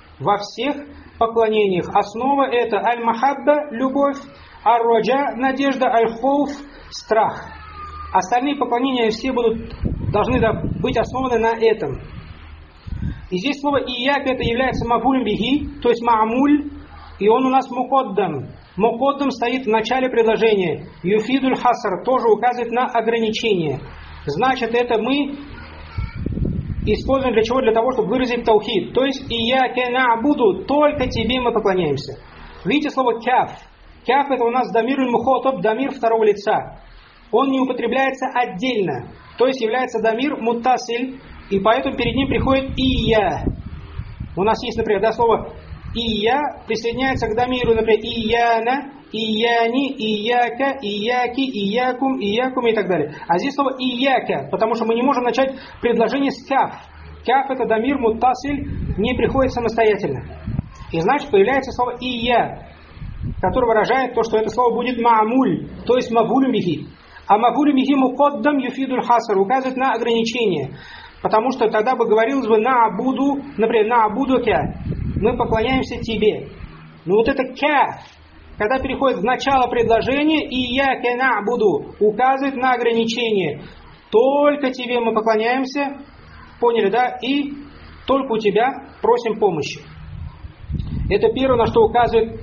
основа это аль-махабба, любовь, ар-раджа, надежда, аль-хоуф, страх. Остальные поклонения все должны быть основаны на этом. И здесь слово «ияк» это является мафулем бихи, то есть ма'муль, и он у нас мукоддам. Мукоддам стоит в начале предложения. Юфидуль хаср тоже указывает на ограничение. Значит, это мы используем для чего? Для того, чтобы выразить таухид. То есть «ияке на'буду», только тебе мы поклоняемся. Видите слово «кяф». «Кяф» это у нас дамируль мухотаб, дамир второго лица. Он не употребляется отдельно. То есть является дамир муттасиль, и поэтому перед ним приходит «ия». У нас есть, например, да, слово «ия» присоединяется к дамиру, например, «ияна», «ияни», «ияка», «ияки», «иякум», «иякум» и так далее. А здесь слово «ияка», потому что мы не можем начать предложение с «кяф». «Кяф» это дамир муттасиль, не приходит самостоятельно. И значит появляется слово «ия», которое выражает то, что это слово будет «ма'муль», то есть «мавулю бихи». А «мавулю бихи мукоддам юфидуль хасар» указывает на ограничение. Потому что тогда бы говорилось бы «на'буду», например, «на'будука», мы поклоняемся тебе. Но вот это «кяф», когда переходит в начало предложения, «ияке на'буду», указывает на ограничение. Только тебе мы поклоняемся, поняли, да? И только у тебя просим помощи. Это первое, на что указывает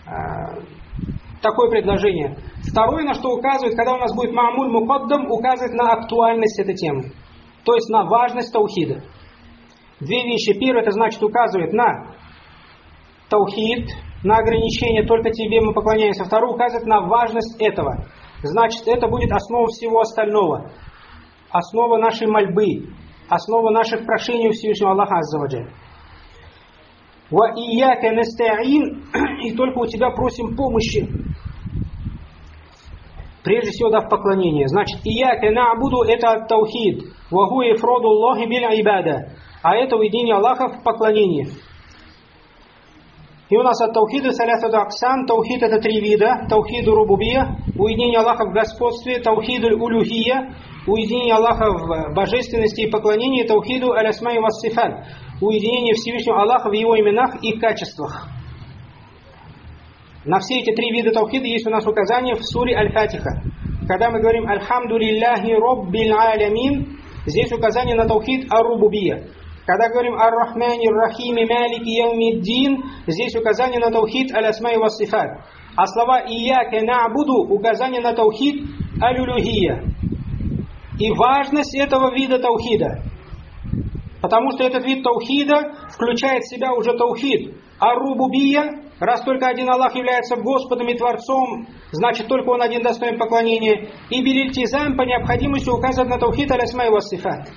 такое предложение. Второе, на что указывает, когда у нас будет ма'муль мукаддам, указывает на актуальность этой темы. То есть на важность таухида. Две вещи. Первое, это значит указывает на таухид, на ограничение, только тебе мы поклоняемся. Второе, указывает на важность этого. Значит, это будет основа всего остального. Основа нашей мольбы, основа наших прошений у Всевышнего Аллаха Азза ва Джалля. Ва ияка настаин, и только у тебя просим помощи. Прежде всего, да, в поклонении. Значит, ияка на'буду – это таухид. Ва гу ифраду Аллахи биль ибада. А это уединение Аллаха в поклонении. И у нас от таухида салясаду аксан. Таухид – это 3 вида. Таухиду рубубия, уединение Аллаха в господстве. Таухиду улюхия, уединение Аллаха в божественности и поклонении. Таухиду алясмай ва сифат, уединение Всевышнего Аллаха в Его именах и качествах. На все эти 3 вида таухида есть у нас указание в суре Аль-Фатиха. Когда мы говорим «Альхамду лилляхи роббил алямин», здесь указание на таухид ар-рубубия. Когда говорим «Ар-Рахмани Рахими Малики Яумиддин», здесь указание на таухид алясмай ва сифат. А слова «Ияка на'буду» указание на таухид аль-улюхия. И важность этого вида таухида. Потому что этот вид таухида включает в себя уже таухид ар-рубубия. Раз только один Аллах является Господом и Творцом, значит только Он один достоин поклонения. И билильтизам по необходимости указывает на таухид алясмай ва сифат.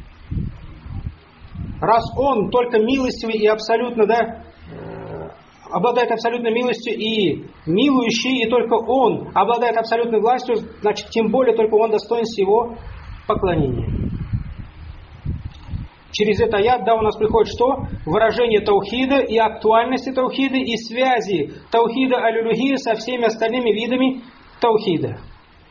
Раз Он только милостивый и абсолютно, да, обладает абсолютной милостью и милующий, и только Он обладает абсолютной властью, значит тем более только Он достоин всего поклонения. Через это аят, да, у нас приходит что? Выражение таухида и актуальности таухида и связи таухида аль-улюхия со всеми остальными видами таухида.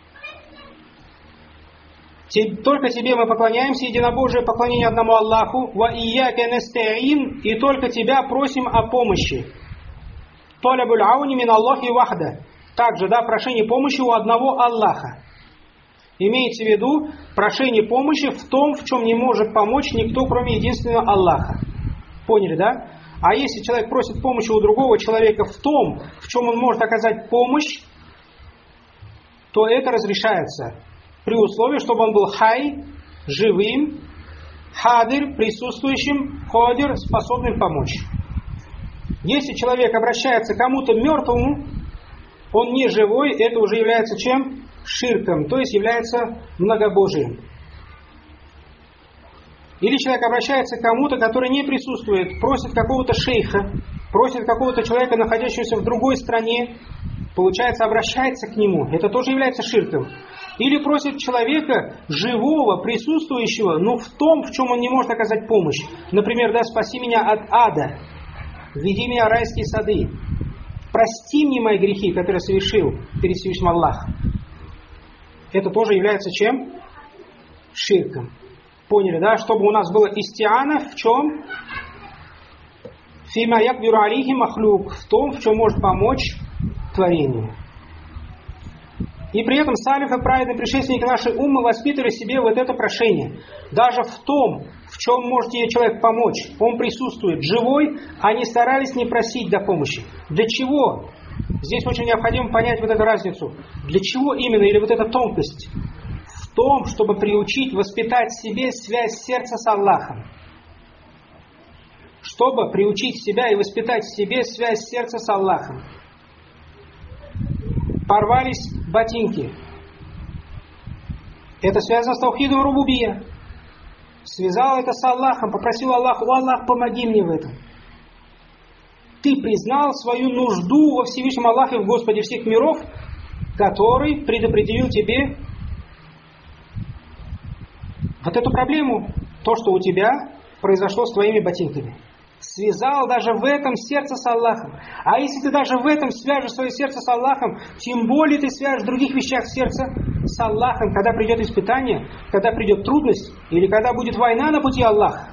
Только Тебе мы поклоняемся, единобожие поклонение одному Аллаху, ва ияка настаин, и только Тебя просим о помощи. Талабуль ауни мин Аллахи вахда. Также, да, прошение помощи у одного Аллаха. Имеется в виду прошение помощи в том, в чем не может помочь никто, кроме единственного Аллаха. Поняли, да? А если человек просит помощи у другого человека в том, в чем он может оказать помощь, то это разрешается. При условии, чтобы он был хай, живым, хадир, присутствующим, ходир, способным помочь. Если человек обращается к кому-то мертвому, он не живой, это уже является чем? Ширком, то есть является многобожием. Или человек обращается к кому-то, который не присутствует, просит какого-то шейха, просит какого-то человека, находящегося в другой стране, получается, обращается к нему, это тоже является ширком. Или просит человека, живого, присутствующего, но в том, в чем он не может оказать помощь. Например, да, спаси меня от ада, введи меня в райские сады, прости мне мои грехи, которые я совершил перед Всевышним Аллахом. Это тоже является чем? Ширком. Поняли, да? Чтобы у нас было истиана в чем? Фима якбиру алейхи махлюк, в том, в чем может помочь творению. И при этом салифы, праведные предшественники нашей уммы, воспитывали в себе вот это прошение. Даже в том, в чем может ей человек помочь, он присутствует живой, они старались не просить до помощи. Для чего? Здесь очень необходимо понять вот эту разницу. Для чего именно, или вот эта тонкость? В том, чтобы приучить, воспитать в себе связь сердца с Аллахом. Чтобы приучить себя и воспитать в себе связь сердца с Аллахом. Порвались ботинки. Это связано с таухидом рубубия. Связал это с Аллахом, попросил Аллаха: «О Аллах, помоги мне в этом». Ты признал свою нужду во Всевышнем Аллахе, в Господе всех миров, который предопределил тебе вот эту проблему, то, что у тебя произошло с твоими ботинками. Связал даже в этом сердце с Аллахом. А если ты даже в этом свяжешь свое сердце с Аллахом, тем более ты свяжешь в других вещах сердце с Аллахом, когда придет испытание, когда придет трудность, или когда будет война на пути Аллаха.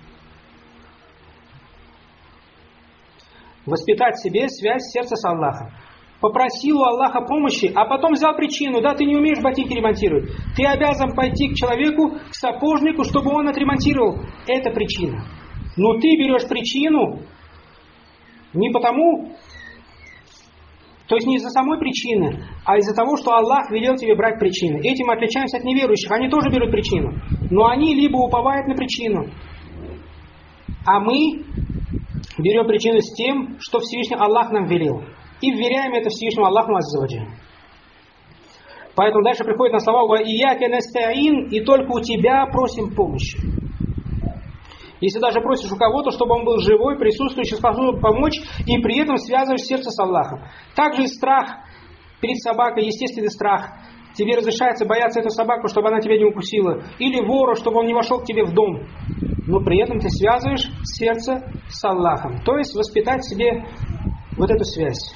Воспитать в себе связь сердца с Аллахом. Попросил у Аллаха помощи, а потом взял причину. Да, ты не умеешь ботинки ремонтировать. Ты обязан пойти к человеку, к сапожнику, чтобы он отремонтировал. Это причина. Но ты берешь причину не потому, то есть не из-за самой причины, а из-за того, что Аллах велел тебе брать причины. Этим мы отличаемся от неверующих. Они тоже берут причину. Но они либо уповают на причину, а мы берем причину с тем, что Всевышний Аллах нам велел. И вверяем это Всевышнему Аллаху азза ва джалля. Поэтому дальше приходит на слова «Ва ияка настаин», и только у тебя просим помощи. Если даже просишь у кого-то, чтобы он был живой, присутствующий, способен помочь, и при этом связываешь сердце с Аллахом. Также и страх перед собакой, естественный страх. Тебе разрешается бояться эту собаку, чтобы она тебя не укусила. Или вора, чтобы он не вошел к тебе в дом. Но при этом ты связываешь сердце с Аллахом. То есть воспитать в себе вот эту связь.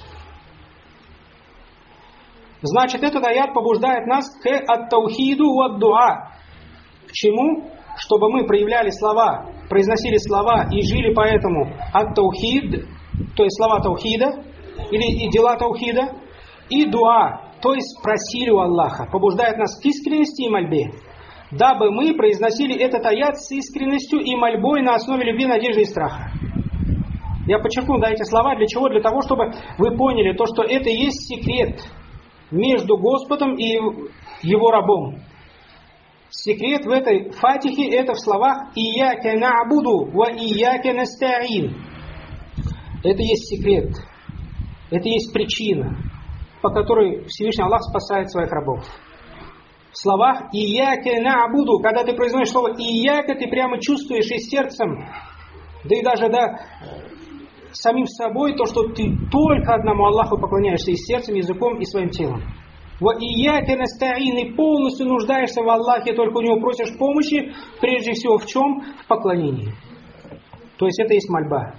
Значит, этот аят побуждает нас к ат-таухиду вад-дуа. К чему? Чтобы мы проявляли слова, произносили слова и жили по этому ат-таухид, то есть слова таухида, или и дела таухида, и дуа, то есть просили у Аллаха. Побуждает нас к искренности и мольбе. Дабы мы произносили этот аят с искренностью и мольбой на основе любви, надежды и страха. Я подчеркну, эти слова для чего? Для того, чтобы вы поняли то, что это и есть секрет между Господом и Его рабом. Секрет в этой фатихе, это в словах «Ияке на'буду ва ияке наста'ин». Это есть секрет, это есть причина, по которой Всевышний Аллах спасает своих рабов. В словах «Ияке на'буду», когда ты произносишь слово «Ияке», ты прямо чувствуешь и сердцем, да и даже самим собой, то, что ты только одному Аллаху поклоняешься и сердцем, языком и своим телом. «Ва ияке наста'ин», и полностью нуждаешься в Аллахе, только у Него просишь помощи, прежде всего в чем? В поклонении. То есть это есть мольба.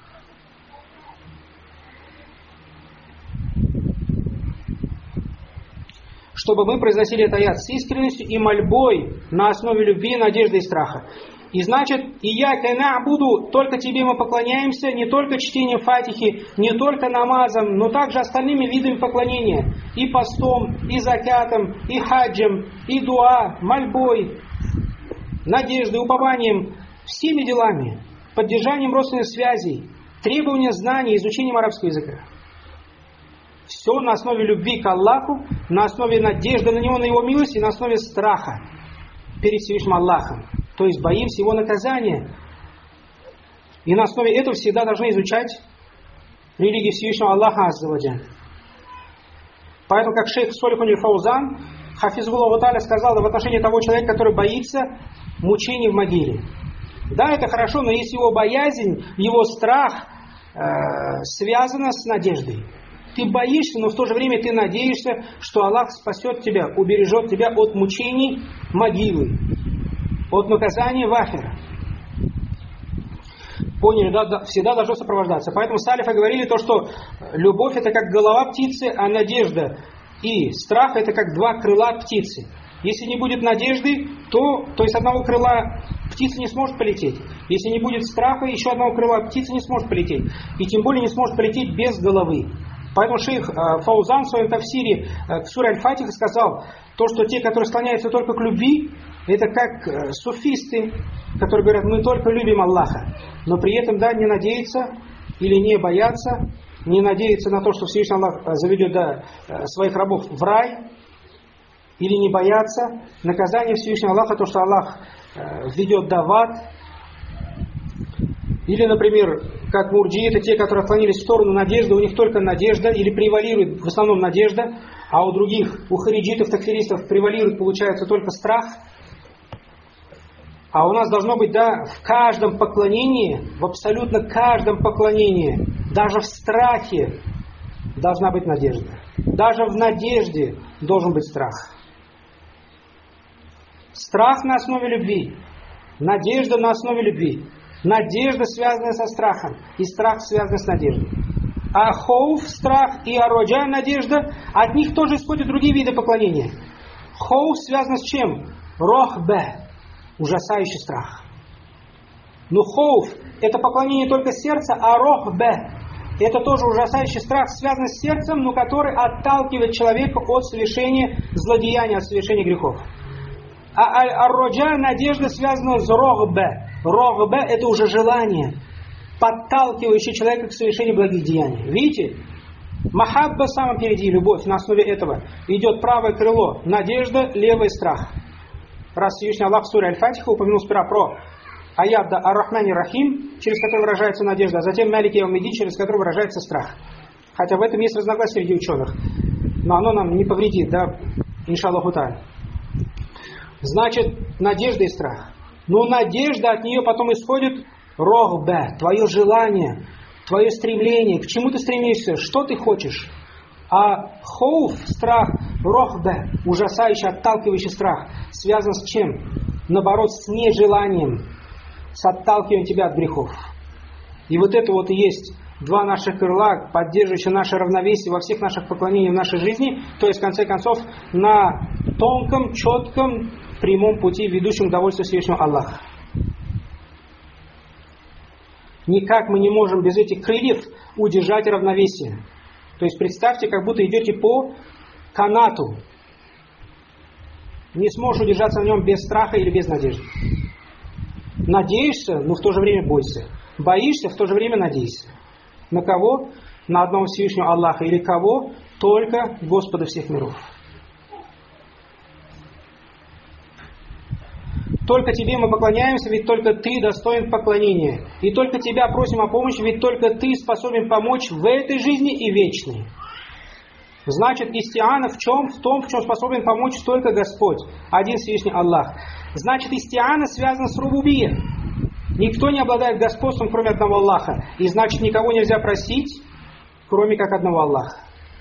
Чтобы мы произносили этот аят с искренностью и мольбой на основе любви, надежды и страха. И значит, «Ияке на'буду», только Тебе мы поклоняемся, не только чтением фатихи, не только намазом, но также остальными видами поклонения. И постом, и закятом, и хаджем, и дуа, мольбой, надеждой, упованием, всеми делами, поддержанием родственных связей, требованием знаний, изучением арабского языка. Все на основе любви к Аллаху, на основе надежды на Него, на Его милость и на основе страха перед Всевышним Аллахом. То есть боимся Его наказания. И на основе этого всегда должны изучать религию Всевышнего Аллаха Азза ва Джалля. Поэтому, как шейх Солих аль-Фаузан, хафизуллаху тааля, сказал в отношении того человека, который боится мучений в могиле. Да, это хорошо, но если его боязнь, его страх связана с надеждой. Ты боишься, но в то же время ты надеешься, что Аллах спасет тебя, убережет тебя от мучений могилы, от наказания в ахире. Поняли, да? Всегда должно сопровождаться. Поэтому салифы говорили то, что любовь это как голова птицы, а надежда и страх это как два крыла птицы. Если не будет надежды, то есть одного крыла птица не сможет полететь. Если не будет страха, еще одного крыла птица не сможет полететь. И тем более не сможет полететь без головы. Поэтому шейх Фаузан в своем тафсире к суре Аль-Фатиха сказал, то, что те, которые склоняются только к любви, это как суфисты, которые говорят, мы только любим Аллаха, но при этом не надеются или не боятся, не надеются на то, что Всевышний Аллах заведет своих рабов в рай, или не боятся наказания Всевышнего Аллаха, то, что Аллах ведет в ад. Или, например, как мурджииты, те, которые отклонились в сторону надежды, у них только надежда, или превалирует в основном надежда, а у других, у хариджитов, такфиристов, превалирует, получается, только страх. А у нас должно быть, в каждом поклонении, в абсолютно каждом поклонении, даже в страхе должна быть надежда. Даже в надежде должен быть страх. Страх на основе любви, надежда на основе любви. Надежда, связанная со страхом, и страх, связанный с надеждой. А хоуф, страх, и ароджа, надежда, от них тоже исходят другие виды поклонения. Хоуф связан с чем? Рохбе, ужасающий страх. Но хоуф – это поклонение только сердца, а рохбе – это тоже ужасающий страх, связанный с сердцем, но который отталкивает человека от совершения злодеяния, от совершения грехов. А ар-роджа, надежда, связана с рохбе. Рохбе – это уже желание, подталкивающее человека к совершению благих деяний. Видите? Махабба в самом впереди, любовь. На основе этого идет правое крыло, надежда, левый страх. Раз Всевышний Аллах в суре Аль-Фатиха упомянул сперва про аят Ар-Рахмани Рахим, через который выражается надежда, а затем Малики Яумиддин, через который выражается страх. Хотя в этом есть разногласия среди ученых. Но оно нам не повредит, иншаллаху та'аля. Значит, надежда и страх. Но надежда, от нее потом исходит Рохба, твое желание, твое стремление, к чему ты стремишься, что ты хочешь. А хоуф, страх, рохба, ужасающий, отталкивающий страх, связан с чем? Наоборот, с нежеланием, с отталкиванием тебя от грехов. И вот это вот и есть два наших крыла, поддерживающие наше равновесие во всех наших поклонениях в нашей жизни, то есть, в конце концов, на тонком, четком, прямом пути, ведущем к довольствию Всевышнего Аллаха. Никак мы не можем без этих крыльев удержать равновесие. То есть представьте, как будто идете по канату. Не сможешь удержаться на нем без страха или без надежды. Надеешься, но в то же время бойся. Боишься, в то же время надейся. На кого? На одного Всевышнего Аллаха. Или кого? Только Господа всех миров. Только Тебе мы поклоняемся, ведь только Ты достоин поклонения. И только Тебя просим о помощи, ведь только Ты способен помочь в этой жизни и вечной. Значит, истиана в чем? В том, в чем способен помочь только Господь, один Всевышний Аллах. Значит, истиана связана с рубубия. Никто не обладает господством, кроме одного Аллаха. И значит, никого нельзя просить, кроме как одного Аллаха.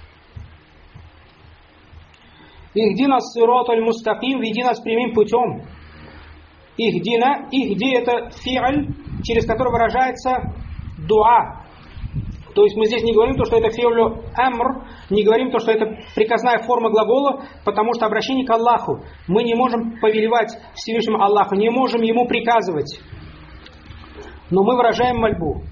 Ихдина ссират аль-мустаким, веди нас прямым путем. Ихдина, ихди это фи'аль, через который выражается дуа. То есть мы здесь не говорим то, что это фи'лю амр, не говорим то, что это приказная форма глагола, потому что обращение к Аллаху. Мы не можем повелевать Всевышнему Аллаху, не можем Ему приказывать. Но мы выражаем мольбу.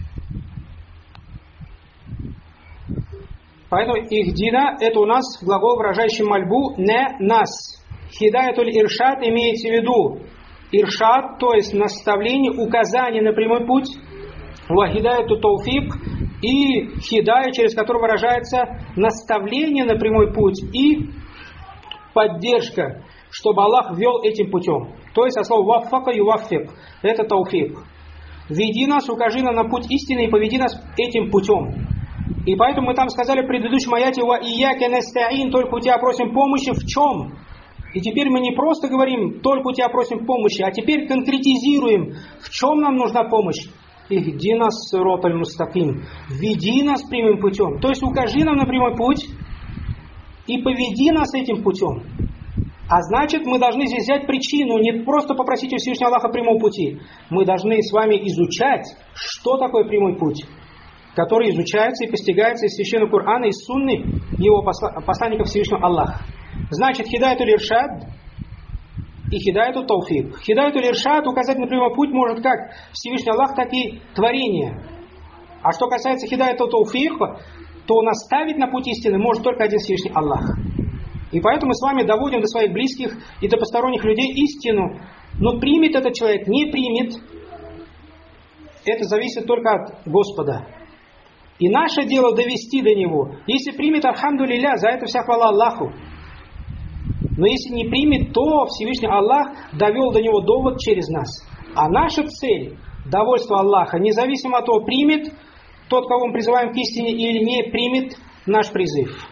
Поэтому ихдина это у нас глагол, выражающий мольбу, не нас. Хидаятуль иршад имеется в виду иршад, то есть наставление, указание на прямой путь. Ва хидаяту тауфик, и хидая, через который выражается наставление на прямой путь и поддержка, чтобы Аллах вел этим путем. То есть от слова ваффака юваффик, это тауфик. Веди нас, укажи нам на путь истины и поведи нас этим путем. И поэтому мы там сказали в предыдущем аяте ва ияка настаин, только у тебя просим помощи в чем? И теперь мы не просто говорим, только у тебя просим помощи, а теперь конкретизируем, в чем нам нужна помощь. Ихди нас ссират аль-мустаким, веди нас прямым путем. То есть укажи нам на прямой путь и поведи нас этим путем. А значит, мы должны здесь взять причину, не просто попросить у Всевышнего Аллаха прямого пути. Мы должны с вами изучать, что такое прямой путь, который изучается и постигается из Священного Корана, из Сунны его посланника Всевышнего Аллаха. Значит, хидаятуль иршад и хидаятуль тауфик. Хидаятуль иршад, указать на прямой путь, может как Всевышний Аллах, так и творение. А что касается хидаятуль тауфика, то наставить на путь истины может только один Всевышний Аллах. И поэтому мы с вами доводим до своих близких и до посторонних людей истину. Но примет этот человек, не примет, это зависит только от Господа. И наше дело довести до него. Если примет, альхамдулилля, за это вся хвала Аллаху. Но если не примет, то Всевышний Аллах довел до него довод через нас. А наша цель – довольство Аллаха, независимо от того, примет тот, кого мы призываем к истине, или не примет наш призыв.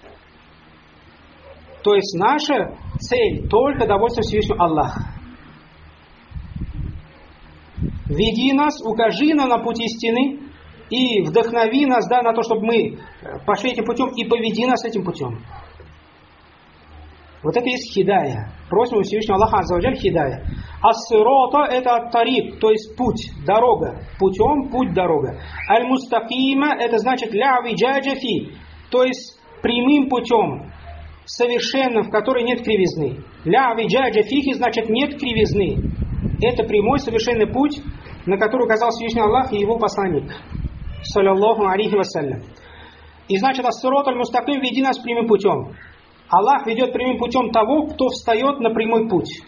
То есть наша цель – только довольство Всевышнего Аллаха. Веди нас, укажи нам на путь истины и вдохнови нас, да, на то, чтобы мы пошли этим путем, и поведи нас этим путем. Вот это есть хидая. Просим у Всевышнего Аллаха азза ва джаль хидая. Ас-сирота это ат-тарик, то есть путь, дорога. Путем, путь, дорога. Аль-мустакима это значит ля виджаджа фи, то есть прямым путем, совершенным, в которой нет кривизны. Ля виджаджа фихи значит нет кривизны. Это прямой совершенный путь, на который указал Всевышний Аллах и его посланник. Саллаллаху алейхи вассалям. И значит, ас-сират аль-мустаким, веди нас прямым путем. Аллах ведет прямым путем того, кто встает на прямой путь.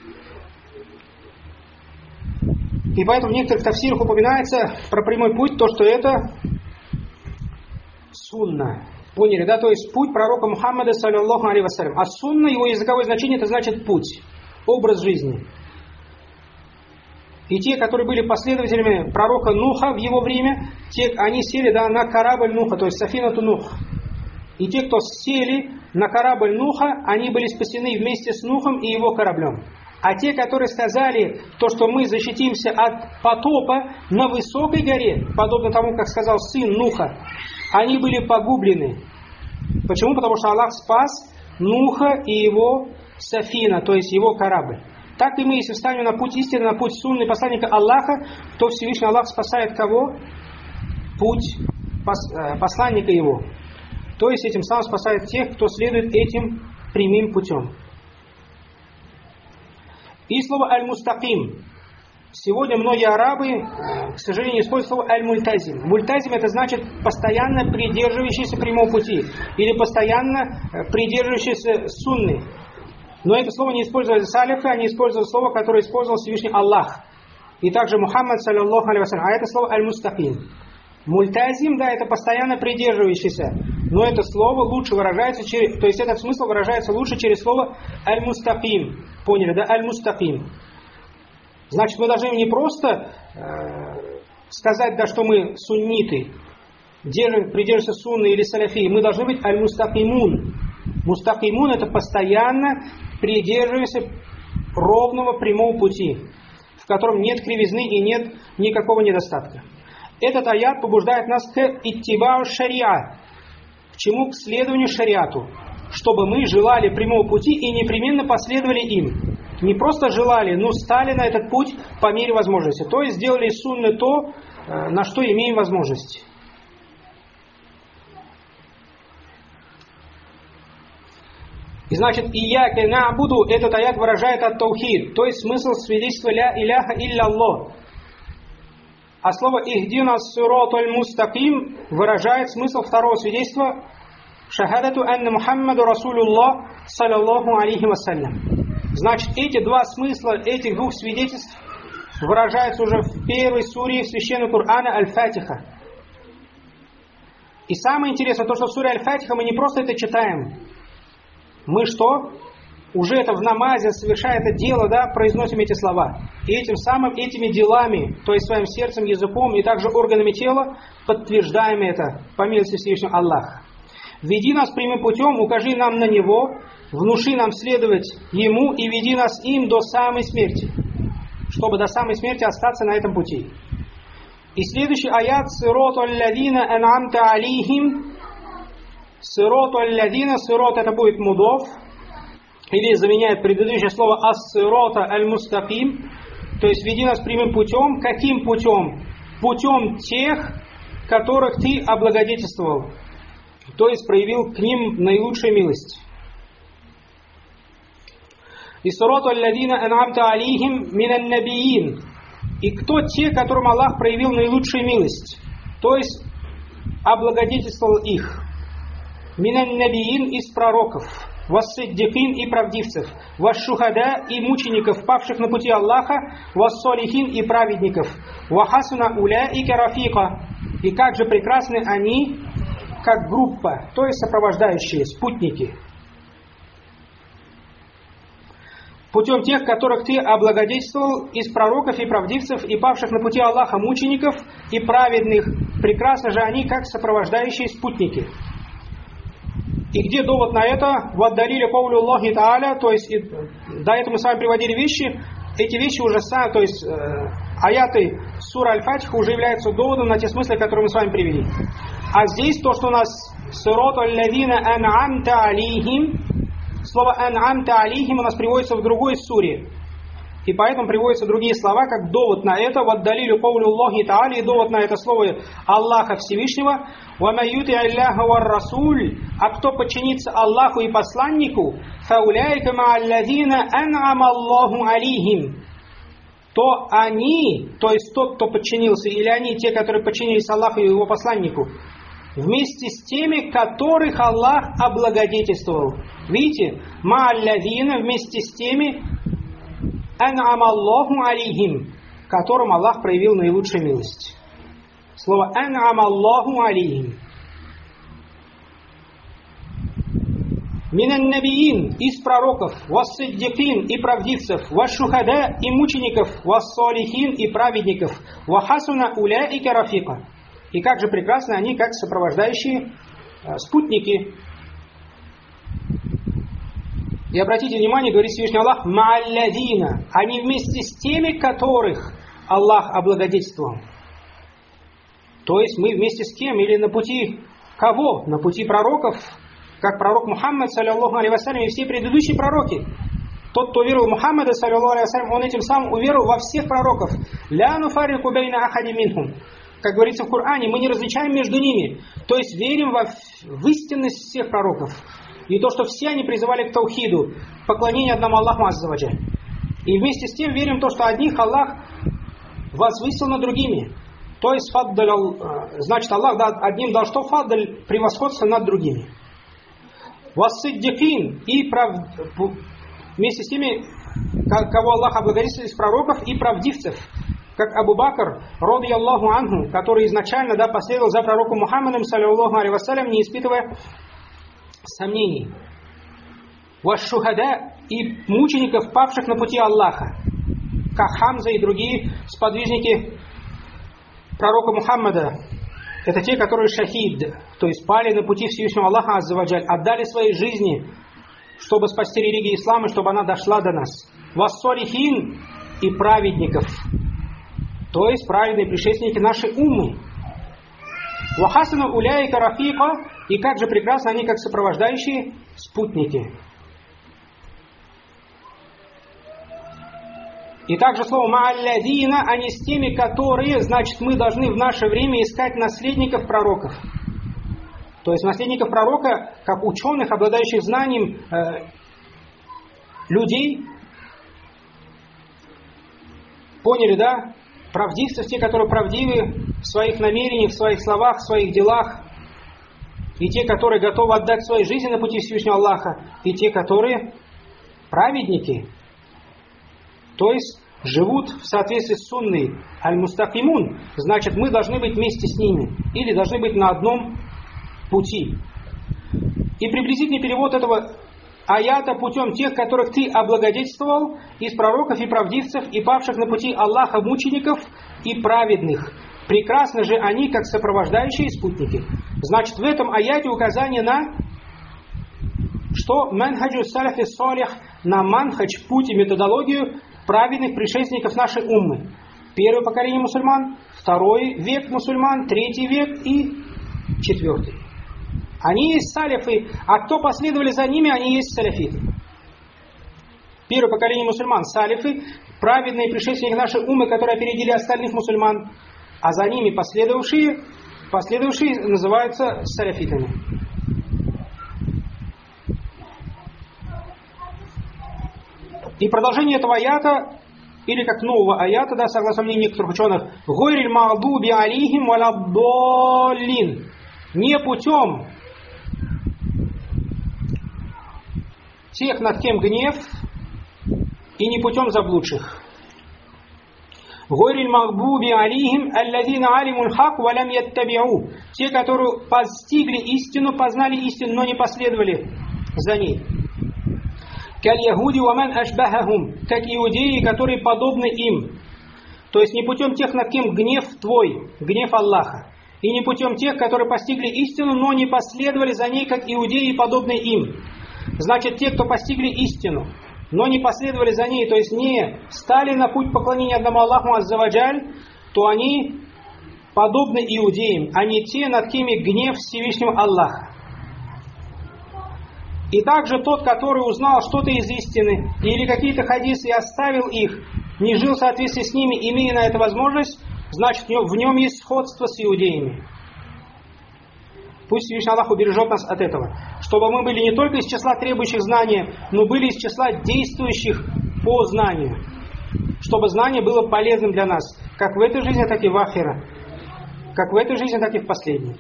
И поэтому в некоторых тафсирах упоминается про прямой путь, то, что это сунна. Поняли, да? То есть путь пророка Мухаммада, саллаллаху алейхи вассалям. А сунна, его языковое значение, это значит путь, образ жизни. И те, которые были последователями пророка Нуха в его время, они сели, да, на корабль Нуха, то есть Сафинату Нух. И те, кто сели на корабль Нуха, они были спасены вместе с Нухом и его кораблем. А те, которые сказали, то, что мы защитимся от потопа на высокой горе, подобно тому, как сказал сын Нуха, они были погублены. Почему? Потому что Аллах спас Нуха и его Сафина, то есть его корабль. Так и мы, если встанем на путь истины, на путь сунны посланника Аллаха, то Всевышний Аллах спасает кого? Путь посланника его. То есть этим самым спасает тех, кто следует этим прямым путем. И слово «аль-мустаким». Сегодня многие арабы, к сожалению, используют слово «аль-мультазим». Мультазим – это значит постоянно придерживающийся прямого пути или постоянно придерживающийся сунны. Но это слово не использовали салифы, они использовали слово, которое использовал Всевышний Аллах. И также Мухаммад, саллаллаху алейхи вассалям. А это слово «аль-мустаким». Мультазим, да, это постоянно придерживающийся. Но это слово лучше выражается через... То есть этот смысл выражается лучше через слово «аль-мустаким». Поняли, да? «Аль-мустаким». Значит, мы должны не просто сказать, да, что мы сунниты, придерживаемся сунны или саляфии. Мы должны быть «аль-мустакимун». Мустакимун – это постоянно придерживаемся ровного прямого пути, в котором нет кривизны и нет никакого недостатка. Этот аят побуждает нас к иттибау шариа. К чему? К следованию шариату. Чтобы мы желали прямого пути и непременно последовали им. Не просто желали, но стали на этот путь по мере возможности. То есть сделали из сунны то, на что имеем возможность. И значит, «Ияке на'буду» этот аят выражает ат-таухид, то есть смысл свидетельства «ля иляха илля Аллах». А слово «ихдина ссираталь мустаким» выражает смысл второго свидетельства «шахадату анна Мухаммаду Расулуллах саллаллаху алейхи вассалям». Значит, эти два смысла, этих двух свидетельств выражаются уже в первой суре Священного Корана Аль-Фатиха. И самое интересное, то, что в суре Аль-Фатиха мы не просто это читаем. Мы что? Уже это в намазе, совершая это дело, да, произносим эти слова. И этим самым, этими делами, то есть своим сердцем, языком и также органами тела, подтверждаем это по милости Всевышнего Аллаха. Веди нас прямым путем, укажи нам на Него, внуши нам следовать Ему и веди нас им до самой смерти, чтобы до самой смерти остаться на этом пути. И следующий аят «Сироту аль-ладина ан'амта алейхим». «Сироту аль-ладина», «сирот» это будет мудов, или заменяет предыдущее слово «ас-сирота аль-мустаким», то есть веди нас прямым путем. Каким путем? Путем тех, которых ты облагодетельствовал, то есть проявил к ним наилучшую милость. И «Сирату аль-ладина ан'амта алейхим минан набиин». И кто те, которым Аллах проявил наилучшую милость, то есть облагодетельствовал их. Минан набиин из пророков, вассиддикин и правдивцев, вашшухада и мучеников, павших на пути Аллаха, вассалихин и праведников, вахасуна уляика рафика. И как же прекрасны они, как группа, то есть сопровождающие, спутники. Путем тех, которых ты облагодетельствовал из пророков и правдивцев и павших на пути Аллаха мучеников и праведных, прекрасно же они, как сопровождающие спутники. И где довод на это? «Ваддарили каулю Аллахи Тааля», то есть до этого мы с вами приводили вещи, эти вещи уже сами, то есть аяты сура Аль-Фатиха уже являются доводом на те смыслы, которые мы с вами привели. А здесь то, что у нас «Сирату аль-ладина ан'амта алейхим», слово «ан'амта алейхим» у нас приводится в другой суре. И поэтому приводятся другие слова, как довод на это. «Ваддалилю каулю Аллахи Тааля», и довод на это слово Аллаха Всевышнего. «Вама юти Аллаха вар Расуль», а кто подчинится Аллаху и посланнику, «Фауляйка ма'алладина ан'ама Аллаху алейхим», то они, то есть тот, кто подчинился, или они, те, которые подчинились Аллаху и его посланнику, вместе с теми, которых Аллах облагодетельствовал. Видите? «Ма'алладина» вместе с теми, «ан'ама Аллаху алейхим», которым Аллах проявил наилучшую милость. Слово «ан'ама Аллаху алейхим». «Минан набиин» из пророков, «вассиддикин» и правдивцев, «вашшухада» и мучеников, «вассалихин» и праведников, «вахасуна уляика рафика». И как же прекрасны они, как сопровождающие спутники. И обратите внимание, говорит Всевышний Аллах, ма'алладина, они вместе с теми, которых Аллах облагодетельствовал. То есть мы вместе с кем? Или на пути кого? На пути пророков, как пророк Мухаммад, саллиллаху алейхи вассалям, и все предыдущие пророки. Тот, кто верил в Мухаммада, саллиллаху алейхи вассалям, он этим самым уверовал во всех пророков. Ля нуфаррику байна ахади минхум. Как говорится в Коране, мы не различаем между ними. То есть верим в истинность всех пророков. И то, что все они призывали к таухиду, поклонению одному Аллаху азза ва джаль. И вместе с тем верим в то, что одних Аллах возвысил над другими. То есть, значит, Аллах одним дал что? Фаддаль, превосходство над другими. Вассиддикин, и вместе с теми, кого Аллах облагодетельствовал из пророков и правдивцев. Как Абу Бакр, ради Аллаху анху, который изначально последовал за пророком Мухаммадом, саллиллаху алейхи вассалям, не испытывая сомнений. Вашшухада, и мучеников, павших на пути Аллаха, как Хамза и другие сподвижники пророка Мухаммада. Это те, которые шахид, то есть пали на пути Всевышнего Аллаха азза ва джаль, отдали свои жизни, чтобы спасти религию ислама, чтобы она дошла до нас. Вассалихин, и праведников, то есть праведные предшественники нашей уммы. Вахасану уляйка рафика, и как же прекрасно они, как сопровождающие спутники. И также слово ма'алладина, они с теми, которые, значит, мы должны в наше время искать наследников пророков. То есть наследников пророка, как ученых, обладающих знанием людей. Поняли, да? Правдивцев, те, которые правдивы в своих намерениях, в своих словах, в своих делах. И те, которые готовы отдать свои жизни на пути Всевышнего Аллаха. И те, которые праведники. То есть живут в соответствии с сунной аль-мустакимун. Значит, мы должны быть вместе с ними. Или должны быть на одном пути. И приблизительный перевод этого аята путем тех, которых ты облагодетельствовал из пророков и правдивцев, и павших на пути Аллаха мучеников и праведных. Прекрасны же они, как сопровождающие спутники. Значит, в этом аяте указание на что манхаджу саляфи салих, на манхадж, путь и методологию праведных предшественников нашей уммы. Первое поколение мусульман, второй век мусульман, третий век и четвертый. Они есть салифы, а кто последовали за ними, они есть салифиты. Первое поколение мусульман, салифы, праведные предшественники нашей уммы, которые опередили остальных мусульман, а за ними последовавшие называются салифитами. И продолжение этого аята, или как нового аята, да, согласно мнению некоторых ученых, «Гойриль магдуби алейхим валаддоллин», не путем тех, над кем гнев, и не путем заблудших. «Гойриль магдуби алейхим аллазина алимуль хак валям яттабиу», те, которые постигли истину, познали истину, но не последовали за ней. «Каль-ягуди ваман ашбахахум», как иудеи, которые подобны им. То есть не путем тех, над кем гнев твой, гнев Аллаха. И не путем тех, которые постигли истину, но не последовали за ней, как иудеи, подобны им. Значит, те, кто постигли истину, но не последовали за ней, то есть не стали на путь поклонения одному Аллаху азза ва джаль, то они подобны иудеям, а не те, над кем гнев Всевышнего Аллаха. И также тот, который узнал что-то из истины, или какие-то хадисы и оставил их, не жил в соответствии с ними, имея на это возможность, значит, в нем есть сходство с иудеями. Пусть Всевышний Аллах убережет нас от этого. Чтобы мы были не только из числа требующих знания, но были из числа действующих по знанию. Чтобы знание было полезным для нас, как в этой жизни, так и в ахира. Как в этой жизни, так и в последней.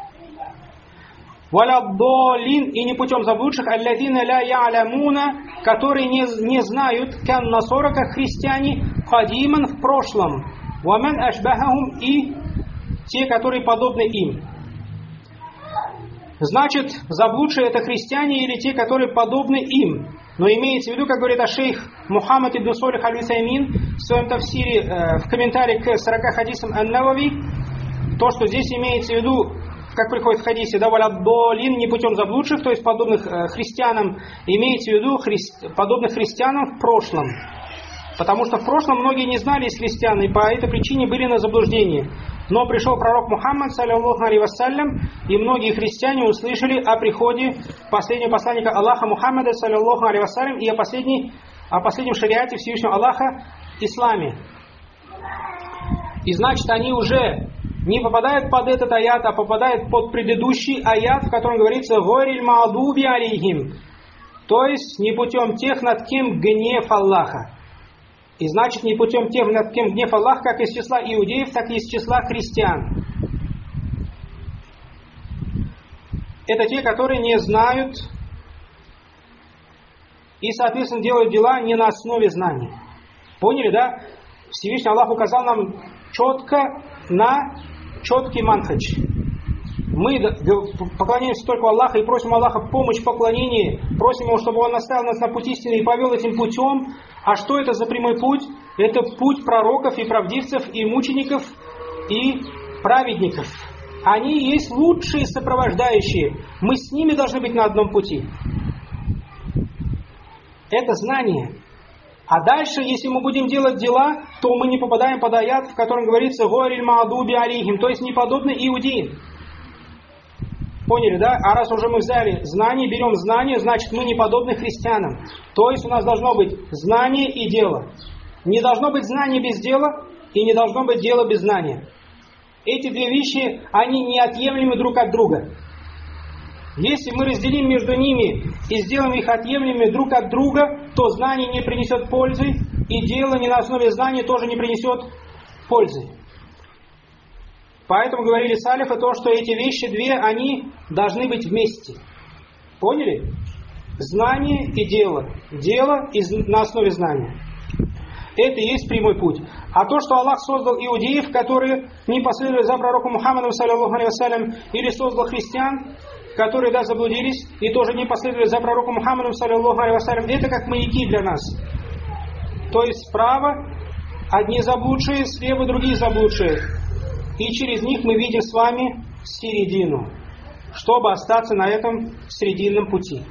«Валяддолин», и не путем заблудших, «аллазина ля я'лямуна», которые не знают, кан насора, как христиане, кадиман, в прошлом, «ваман ашбахахум», и те, которые подобны им. Значит, заблудшие это христиане или те, которые подобны им. Но имеется в виду, как говорит шейх Мухаммад ибн Солих аль-Усаймин в своем тафсире, в комментарии к 40 хадисам ан-Навави, то, что здесь имеется в виду как приходит в хадисе, да, валяддолин, не путем заблудших, то есть подобных христианам, имеется в виду подобных христианам в прошлом. Потому что в прошлом многие не знали из христиан, и по этой причине были на заблуждении. Но пришел пророк Мухаммад, саллиллаху алейхи вассалям, и многие христиане услышали о приходе последнего посланника Аллаха Мухаммада, саллиллаху алейхи вассалям, и о последнем шариате Всевышнего Аллаха, исламе. И значит, они уже не попадают под этот аят, а попадают под предыдущий аят, в котором говорится «Гойриль ма'дуби алейхим», то есть не путем тех, над кем гнев Аллаха. И значит, не путем тех, над кем гнев Аллаха, как из числа иудеев, так и из числа христиан. Это те, которые не знают и, соответственно, делают дела не на основе знаний. Поняли, да? Всевышний Аллах указал нам четко на четкий манхадж. Мы поклоняемся только Аллаху и просим Аллаха помощь в поклонении, просим Его, чтобы Он наставил нас на путь истины и повел этим путем. А что это за прямой путь? Это путь пророков и правдивцев, и мучеников, и праведников. Они есть лучшие сопровождающие. Мы с ними должны быть на одном пути. Это знание. А дальше, если мы будем делать дела, то мы не попадаем под аят, в котором говорится «Гойриль ма'дуби алейхим», то есть не подобны иудеям. Поняли, да? А раз уже мы взяли знание, берем знание, значит мы не подобны христианам. То есть у нас должно быть знание и дело. Не должно быть знания без дела, и не должно быть дела без знания. Эти две вещи, они неотъемлемы друг от друга. Если мы разделим между ними и сделаем их отъемлемыми друг от друга, то знание не принесет пользы, и дело не на основе знания тоже не принесет пользы. Поэтому говорили салифы то, что эти вещи две, они должны быть вместе. Поняли? Знание и дело. Дело на основе знания. Это и есть прямой путь. А то, что Аллах создал иудеев, которые не последовали за пророком Мухаммадом, саллиллаху алейхи вассалям, или создал христиан, которые, да, заблудились, и тоже не последовали за пророком Мухаммадом, саллиллаху алейхи вассалям, это как маяки для нас. То есть справа одни заблудшие, слева другие заблудшие. И через них мы видим с вами середину, чтобы остаться на этом срединном пути.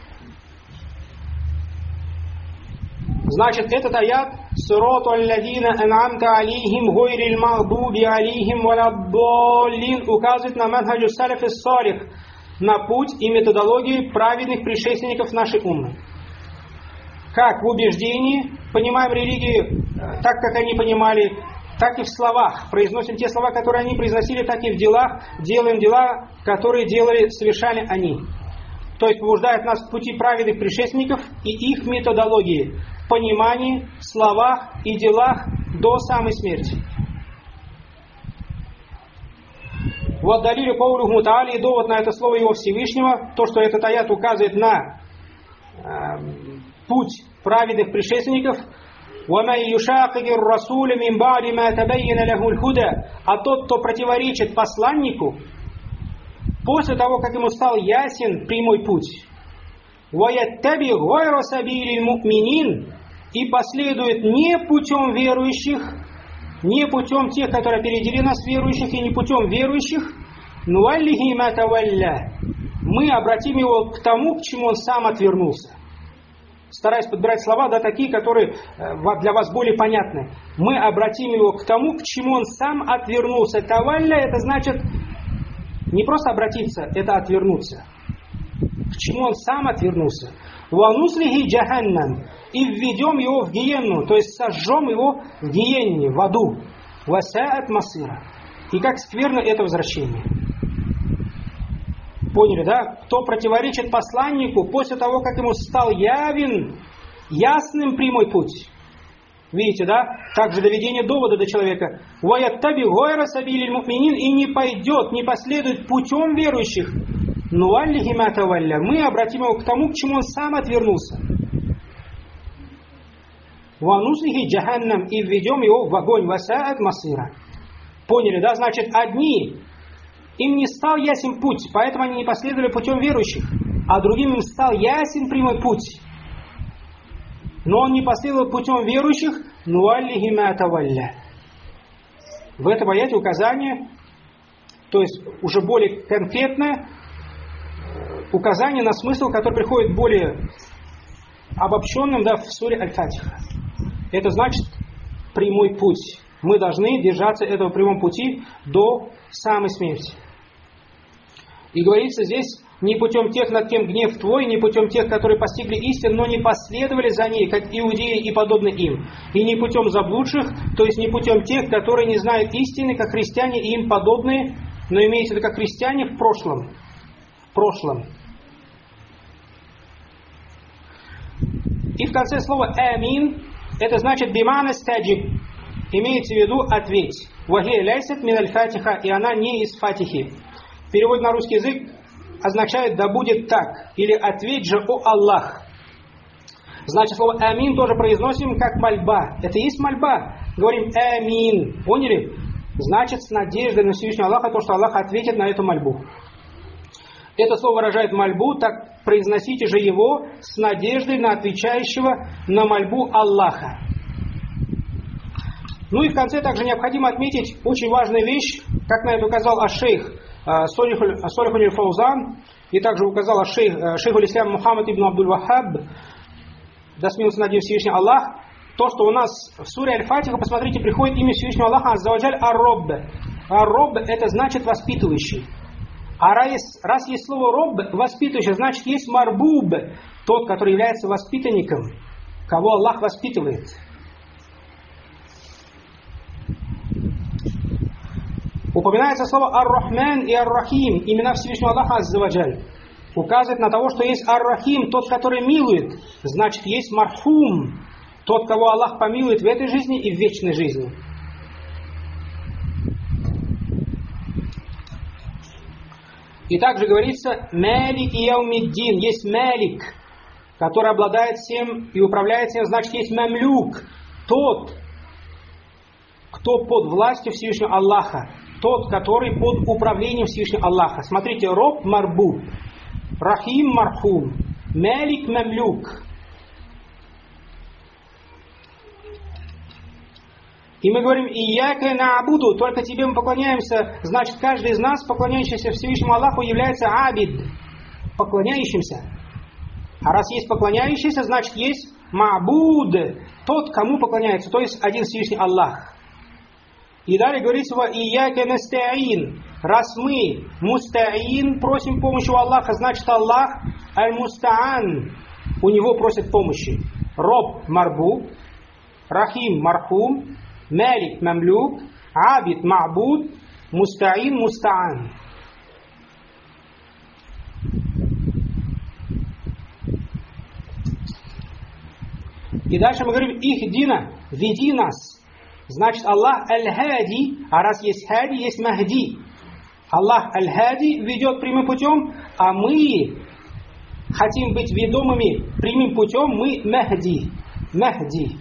Значит, этот аят «Сироту алладина ан'амта алейхим гойриль магдуби алейхим валяддоллин» указывает на манхаджу салиф ас-салих, на путь и методологию праведных предшественников нашей уммы. Как в убеждении понимаем религию так, как они понимали, так и в словах. Произносим те слова, которые они произносили, так и в делах. Делаем дела, которые совершали они. То есть побуждает нас к пути праведных предшественников и их методологии. В понимании, словах и делах до самой смерти. Вот далили каулюху та'аля, и довод на это слово его Всевышнего, то, что этот аят указывает на путь праведных предшественников. وَمَنْ يُشَاقِقِ الرَّسُولَ مِنْ بَعْدِ مَا تَبَيَّنَ لَهُ الْهُدَى. А тот, кто противоречит посланнику, после того, как ему стал ясен прямой путь, وَيَتَّبِعْ غَيْرَ سَبِيلِ الْمُؤْمِنِينَ, и последует не путем верующих, не путем тех, которые опередили нас верующих, и не путем верующих, نُوَلِّهِ مَا تَوَلَّى, мы обратим его к тому, к чему он сам отвернулся. Стараюсь подбирать слова, да, такие, которые для вас более понятны. Мы обратим его к тому, к чему он сам отвернулся. Тавалля, это значит не просто обратиться, это отвернуться. К чему он сам отвернулся. Вануслихи джаханнам, и введем его в гиенну, то есть сожжем его в гиенне, в аду. Васаат масира. И как скверно это возвращение. Поняли, да? Кто противоречит посланнику после того, как ему стал ясным прямой путь. Видите, да? Также доведение довода до человека. «Ваяттаби гойра сабилиль му'минин», и не пойдет, не последует путем верующих. «Нуаллихи ма тавалля», мы обратим его к тому, к чему он сам отвернулся. «Вануслихи джаханнам», и введем его в огонь. «Васаат масира». Поняли, да? Значит, одни... им не стал ясен путь, поэтому они не последовали путем верующих. А другим им стал ясен прямой путь. Но он не последовал путем верующих, нуаллихи ма тавалля. В этом аяте указание, то есть уже более конкретное указание на смысл, который приходит более обобщенным, да, в суре Аль-Фатиха. Это значит прямой путь. Мы должны держаться этого прямого пути до самой смерти. И говорится здесь: не путем тех, над кем гнев твой, не путем тех, которые постигли истину, но не последовали за ней, как иудеи и подобные им. И не путем заблудших, то есть не путем тех, которые не знают истины, как христиане и им подобные, но имеется в виду как христиане в прошлом. В прошлом. И в конце слова «амин» это значит «бимана стаджиб». Имеется в виду «ответь». «Вахия ляйсат мин аль-фатиха», и она не из фатихи. Перевод на русский язык означает «да будет так», или «ответь же, о Аллах». Значит, слово «амин» тоже произносим как мольба. Это и есть мольба. Говорим «амин». Поняли? Значит, с надеждой на Всевышнего Аллаха, то, что Аллах ответит на эту мольбу. Это слово выражает мольбу, так произносите же его с надеждой на отвечающего на мольбу Аллаха. Ну и в конце также необходимо отметить очень важную вещь, как на это указал аш-шейх Солих аль-Фаузан, и также указал шейх аль-Ислам Мухаммад ибн Абдуль-Ваххаб, да смилуется над ним Всевышний Аллах, то, что у нас в суре Аль-Фатиха, посмотрите, приходит имя Всевышнего Аллаха Аззаваджаль Ар-Роб. Ар-Роб это значит воспитывающий. А раз есть слово «роб», воспитывающий, значит есть марбуб, тот, который является воспитанником, кого Аллах воспитывает. Упоминается слово «ар-Рахман» и «ар-Рахим», имена Всевышнего Аллаха Аззаваджаль. Указывает на того, что есть «ар-Рахим», тот, который милует, значит есть «мархум», тот, кого Аллах помилует в этой жизни и в вечной жизни. И также говорится «Малик яумиддин», есть Малик, который обладает всем и управляет всем, значит есть Мамлюк, тот, кто под властью Всевышнего Аллаха, тот, который под управлением Всевышнего Аллаха. Смотрите, Роб Марбуб, Рахим Мархум, Малик Мамлюк. И мы говорим «Ияка на'буду», только тебе мы поклоняемся, значит каждый из нас, поклоняющийся Всевышнему Аллаху, является абид, поклоняющимся. А раз есть поклоняющийся, значит есть ма'буд, тот, кому поклоняется, то есть один Всевышний Аллах. И далее говорится «Ияка наста'ин», раз мы муста'ин, просим помощи у Аллаха, значит Аллах аль-муста'ан, у него просят помощи. Роб марбуб, Рахим мархум, Малик мамлюк, Абид ма'буд, Мустаин мустаан. И дальше мы говорим «Ихдина», веди нас. Значит Аллах аль-хади, а раз есть хади, есть махди. Аллах аль-хади ведет прямым путем, а мы хотим быть ведомыми прямым путем, мы махди. Махди.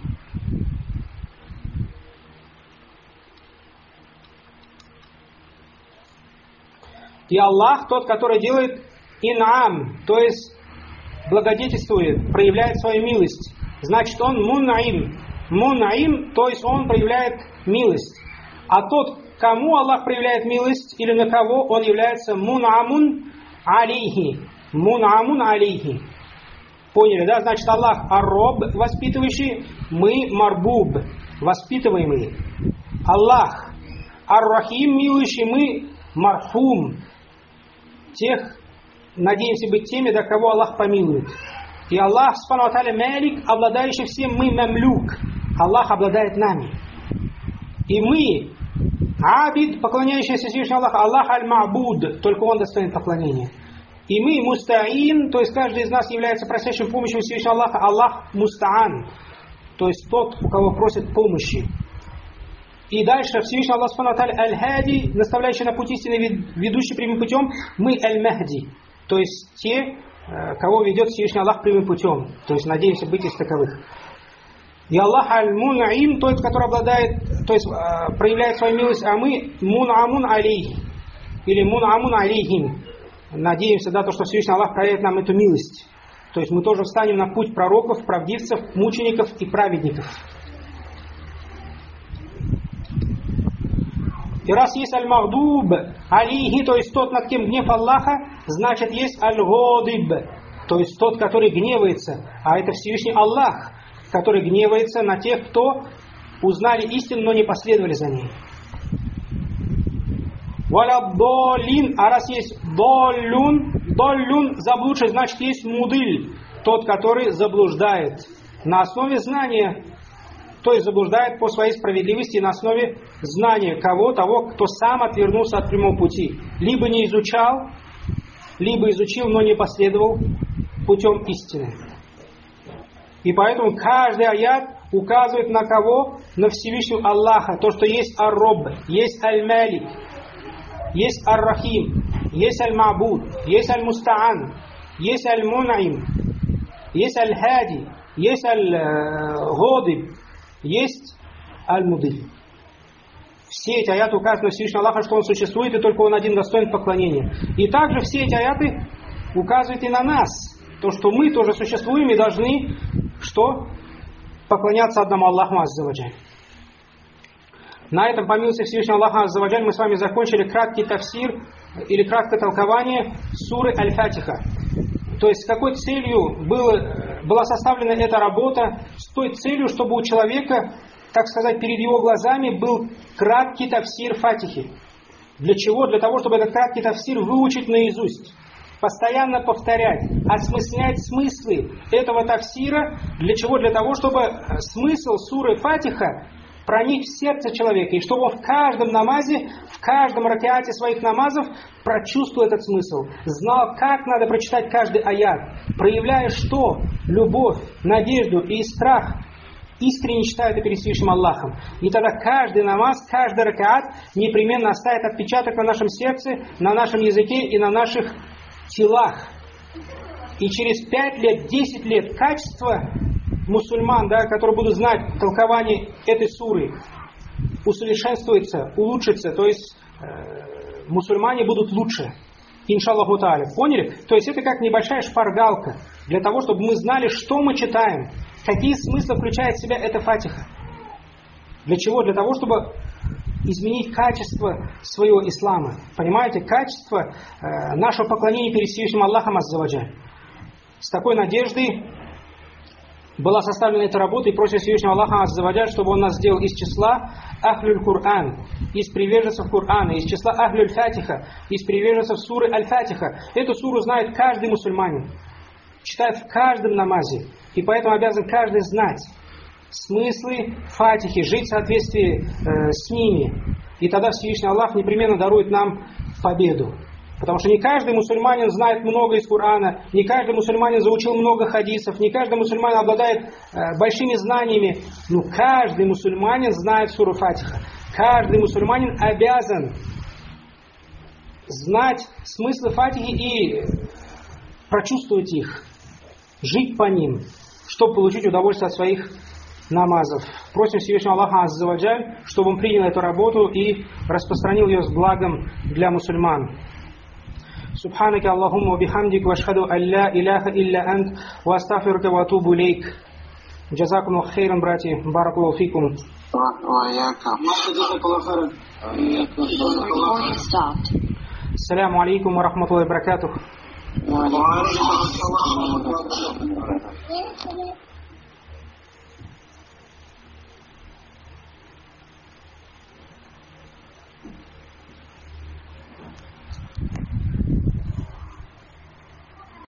И Аллах тот, который делает ин'ам, то есть благодетельствует, проявляет свою милость. Значит, он мун'им. Мун'им, то есть он проявляет милость. А тот, кому Аллах проявляет милость, или на кого, он является мун'амун алейхи. Мун'амун алейхи. Поняли, да? Значит, Аллах ар-Роб, воспитывающий, мы марбуб, воспитываемые. Аллах ар-Рахим, милующий, мы мархум, тех, надеемся быть теми, до кого Аллах помилует. И Аллах, субхану ва тааля, Малик, обладающий всем, мы мамлюк. Аллах обладает нами. И мы, абид, поклоняющийся Всевышнему Аллаху, Аллах аль-Ма'буд, только Он достоин поклонения. И мы мустаин, то есть каждый из нас является просящим помощи у Всевышнего Аллаха, Аллах мустаан, то есть тот, у кого просят помощи. И дальше Всевышний Аллах субхану ва тааля аль-хади, наставляющий на путь истины, ведущий прямым путем, мы аль-махди, то есть те, кого ведет Всевышний Аллах прямым путем, то есть надеемся быть из таковых. И Аллах аль-мун'им, тот, который обладает, то есть проявляет свою милость, а мы мун'амун алейхи, или мун'амун алейхим, надеемся, да, то, что Всевышний Аллах проявит нам эту милость. То есть мы тоже встанем на путь пророков, правдивцев, мучеников и праведников. И раз есть аль-магдуб алейхи, то есть тот, над кем гнев Аллаха, значит есть аль-годиб, то есть тот, который гневается. А это Всевышний Аллах, который гневается на тех, кто узнали истину, но не последовали за ней. Валяддолин, а раз есть доллюн, заблудший, значит есть мудыль, тот, который заблуждает на основе знания, то есть заблуждает по своей справедливости на основе знания того, кто сам отвернулся от прямого пути. Либо не изучал, либо изучил, но не последовал путем истины. И поэтому каждый аят указывает на кого? На Всевышнего Аллаха. То, что есть Ар-Роб, есть Аль-Малик, есть Ар-Рахим, есть Аль-Мабуд, есть Аль-Мустаан, есть Аль-Мунаим, есть Аль-Хади, есть Аль-Годиб, есть Аль-Мудиль. Все эти аяты указывают на Всевышнего Аллаха, что Он существует, и только Он один достоин поклонения. И также все эти аяты указывают и на нас, то, что мы тоже существуем и должны, что? Поклоняться одному Аллаху Азза ва Джаль. На этом, по милости Всевышнего Аллаха Азза ва Джаль, мы с вами закончили краткий тафсир или краткое толкование суры Аль-Фатиха. То есть с какой целью была составлена эта работа? С той целью, чтобы у человека, так сказать, перед его глазами был краткий тафсир Фатихи. Для чего? Для того, чтобы этот краткий тафсир выучить наизусть. Постоянно повторять, осмыслять смыслы этого тафсира. Для чего? Для того, чтобы смысл суры Фатиха проник в сердце человека, и чтобы он в каждом намазе, в каждом ракиате своих намазов прочувствовал этот смысл, знал, как надо прочитать каждый аят, проявляя что? Любовь, надежду и страх, искренне читают это перед Всевышним Аллахом. И тогда каждый намаз, каждый ракиат непременно оставит отпечаток на нашем сердце, на нашем языке и на наших телах. И через 5 лет, 10 лет качество мусульман, которые будут знать толкование этой суры, усовершенствуется, улучшится, то есть мусульмане будут лучше. Иншаллаху тааля. Поняли? То есть это как небольшая шпаргалка для того, чтобы мы знали, что мы читаем, какие смыслы включает в себя эта фатиха. Для чего? Для того, чтобы изменить качество своего ислама. Понимаете? Качество нашего поклонения перед Всевышним Аллахом Азза ва Джаль. С такой надеждой была составлена эта работа, и просим Всевышнего Аллаха Азза ва Джаль, чтобы Он нас сделал из числа Ахлюль Кур'ан, из приверженцев Кур'ана, из числа Ахлюль Фатиха, из приверженцев суры Аль-Фатиха. Эту суру знает каждый мусульманин, читает в каждом намазе, и поэтому обязан каждый знать смыслы Фатихи, жить в соответствии с ними. И тогда Всевышний Аллах непременно дарует нам победу. Потому что не каждый мусульманин знает много из Корана, не каждый мусульманин заучил много хадисов, не каждый мусульманин обладает большими знаниями. Но каждый мусульманин знает суру Фатиха. Каждый мусульманин обязан знать смыслы Фатихи и прочувствовать их, жить по ним, чтобы получить удовольствие от своих намазов. Просим Всевышнего Аллаха Азза ва Джаль, чтобы Он принял эту работу и распространил ее с благом для мусульман. Субханака Аллахумма ва бихамдик ва ашхаду ан ла илаха илля ант ва астагфирука ва атубу илейк. Джазакумуллаху хейран, братья. Баракаллаху фикум. Ассаляму алейкум ва рахматуллахи ва баракатух.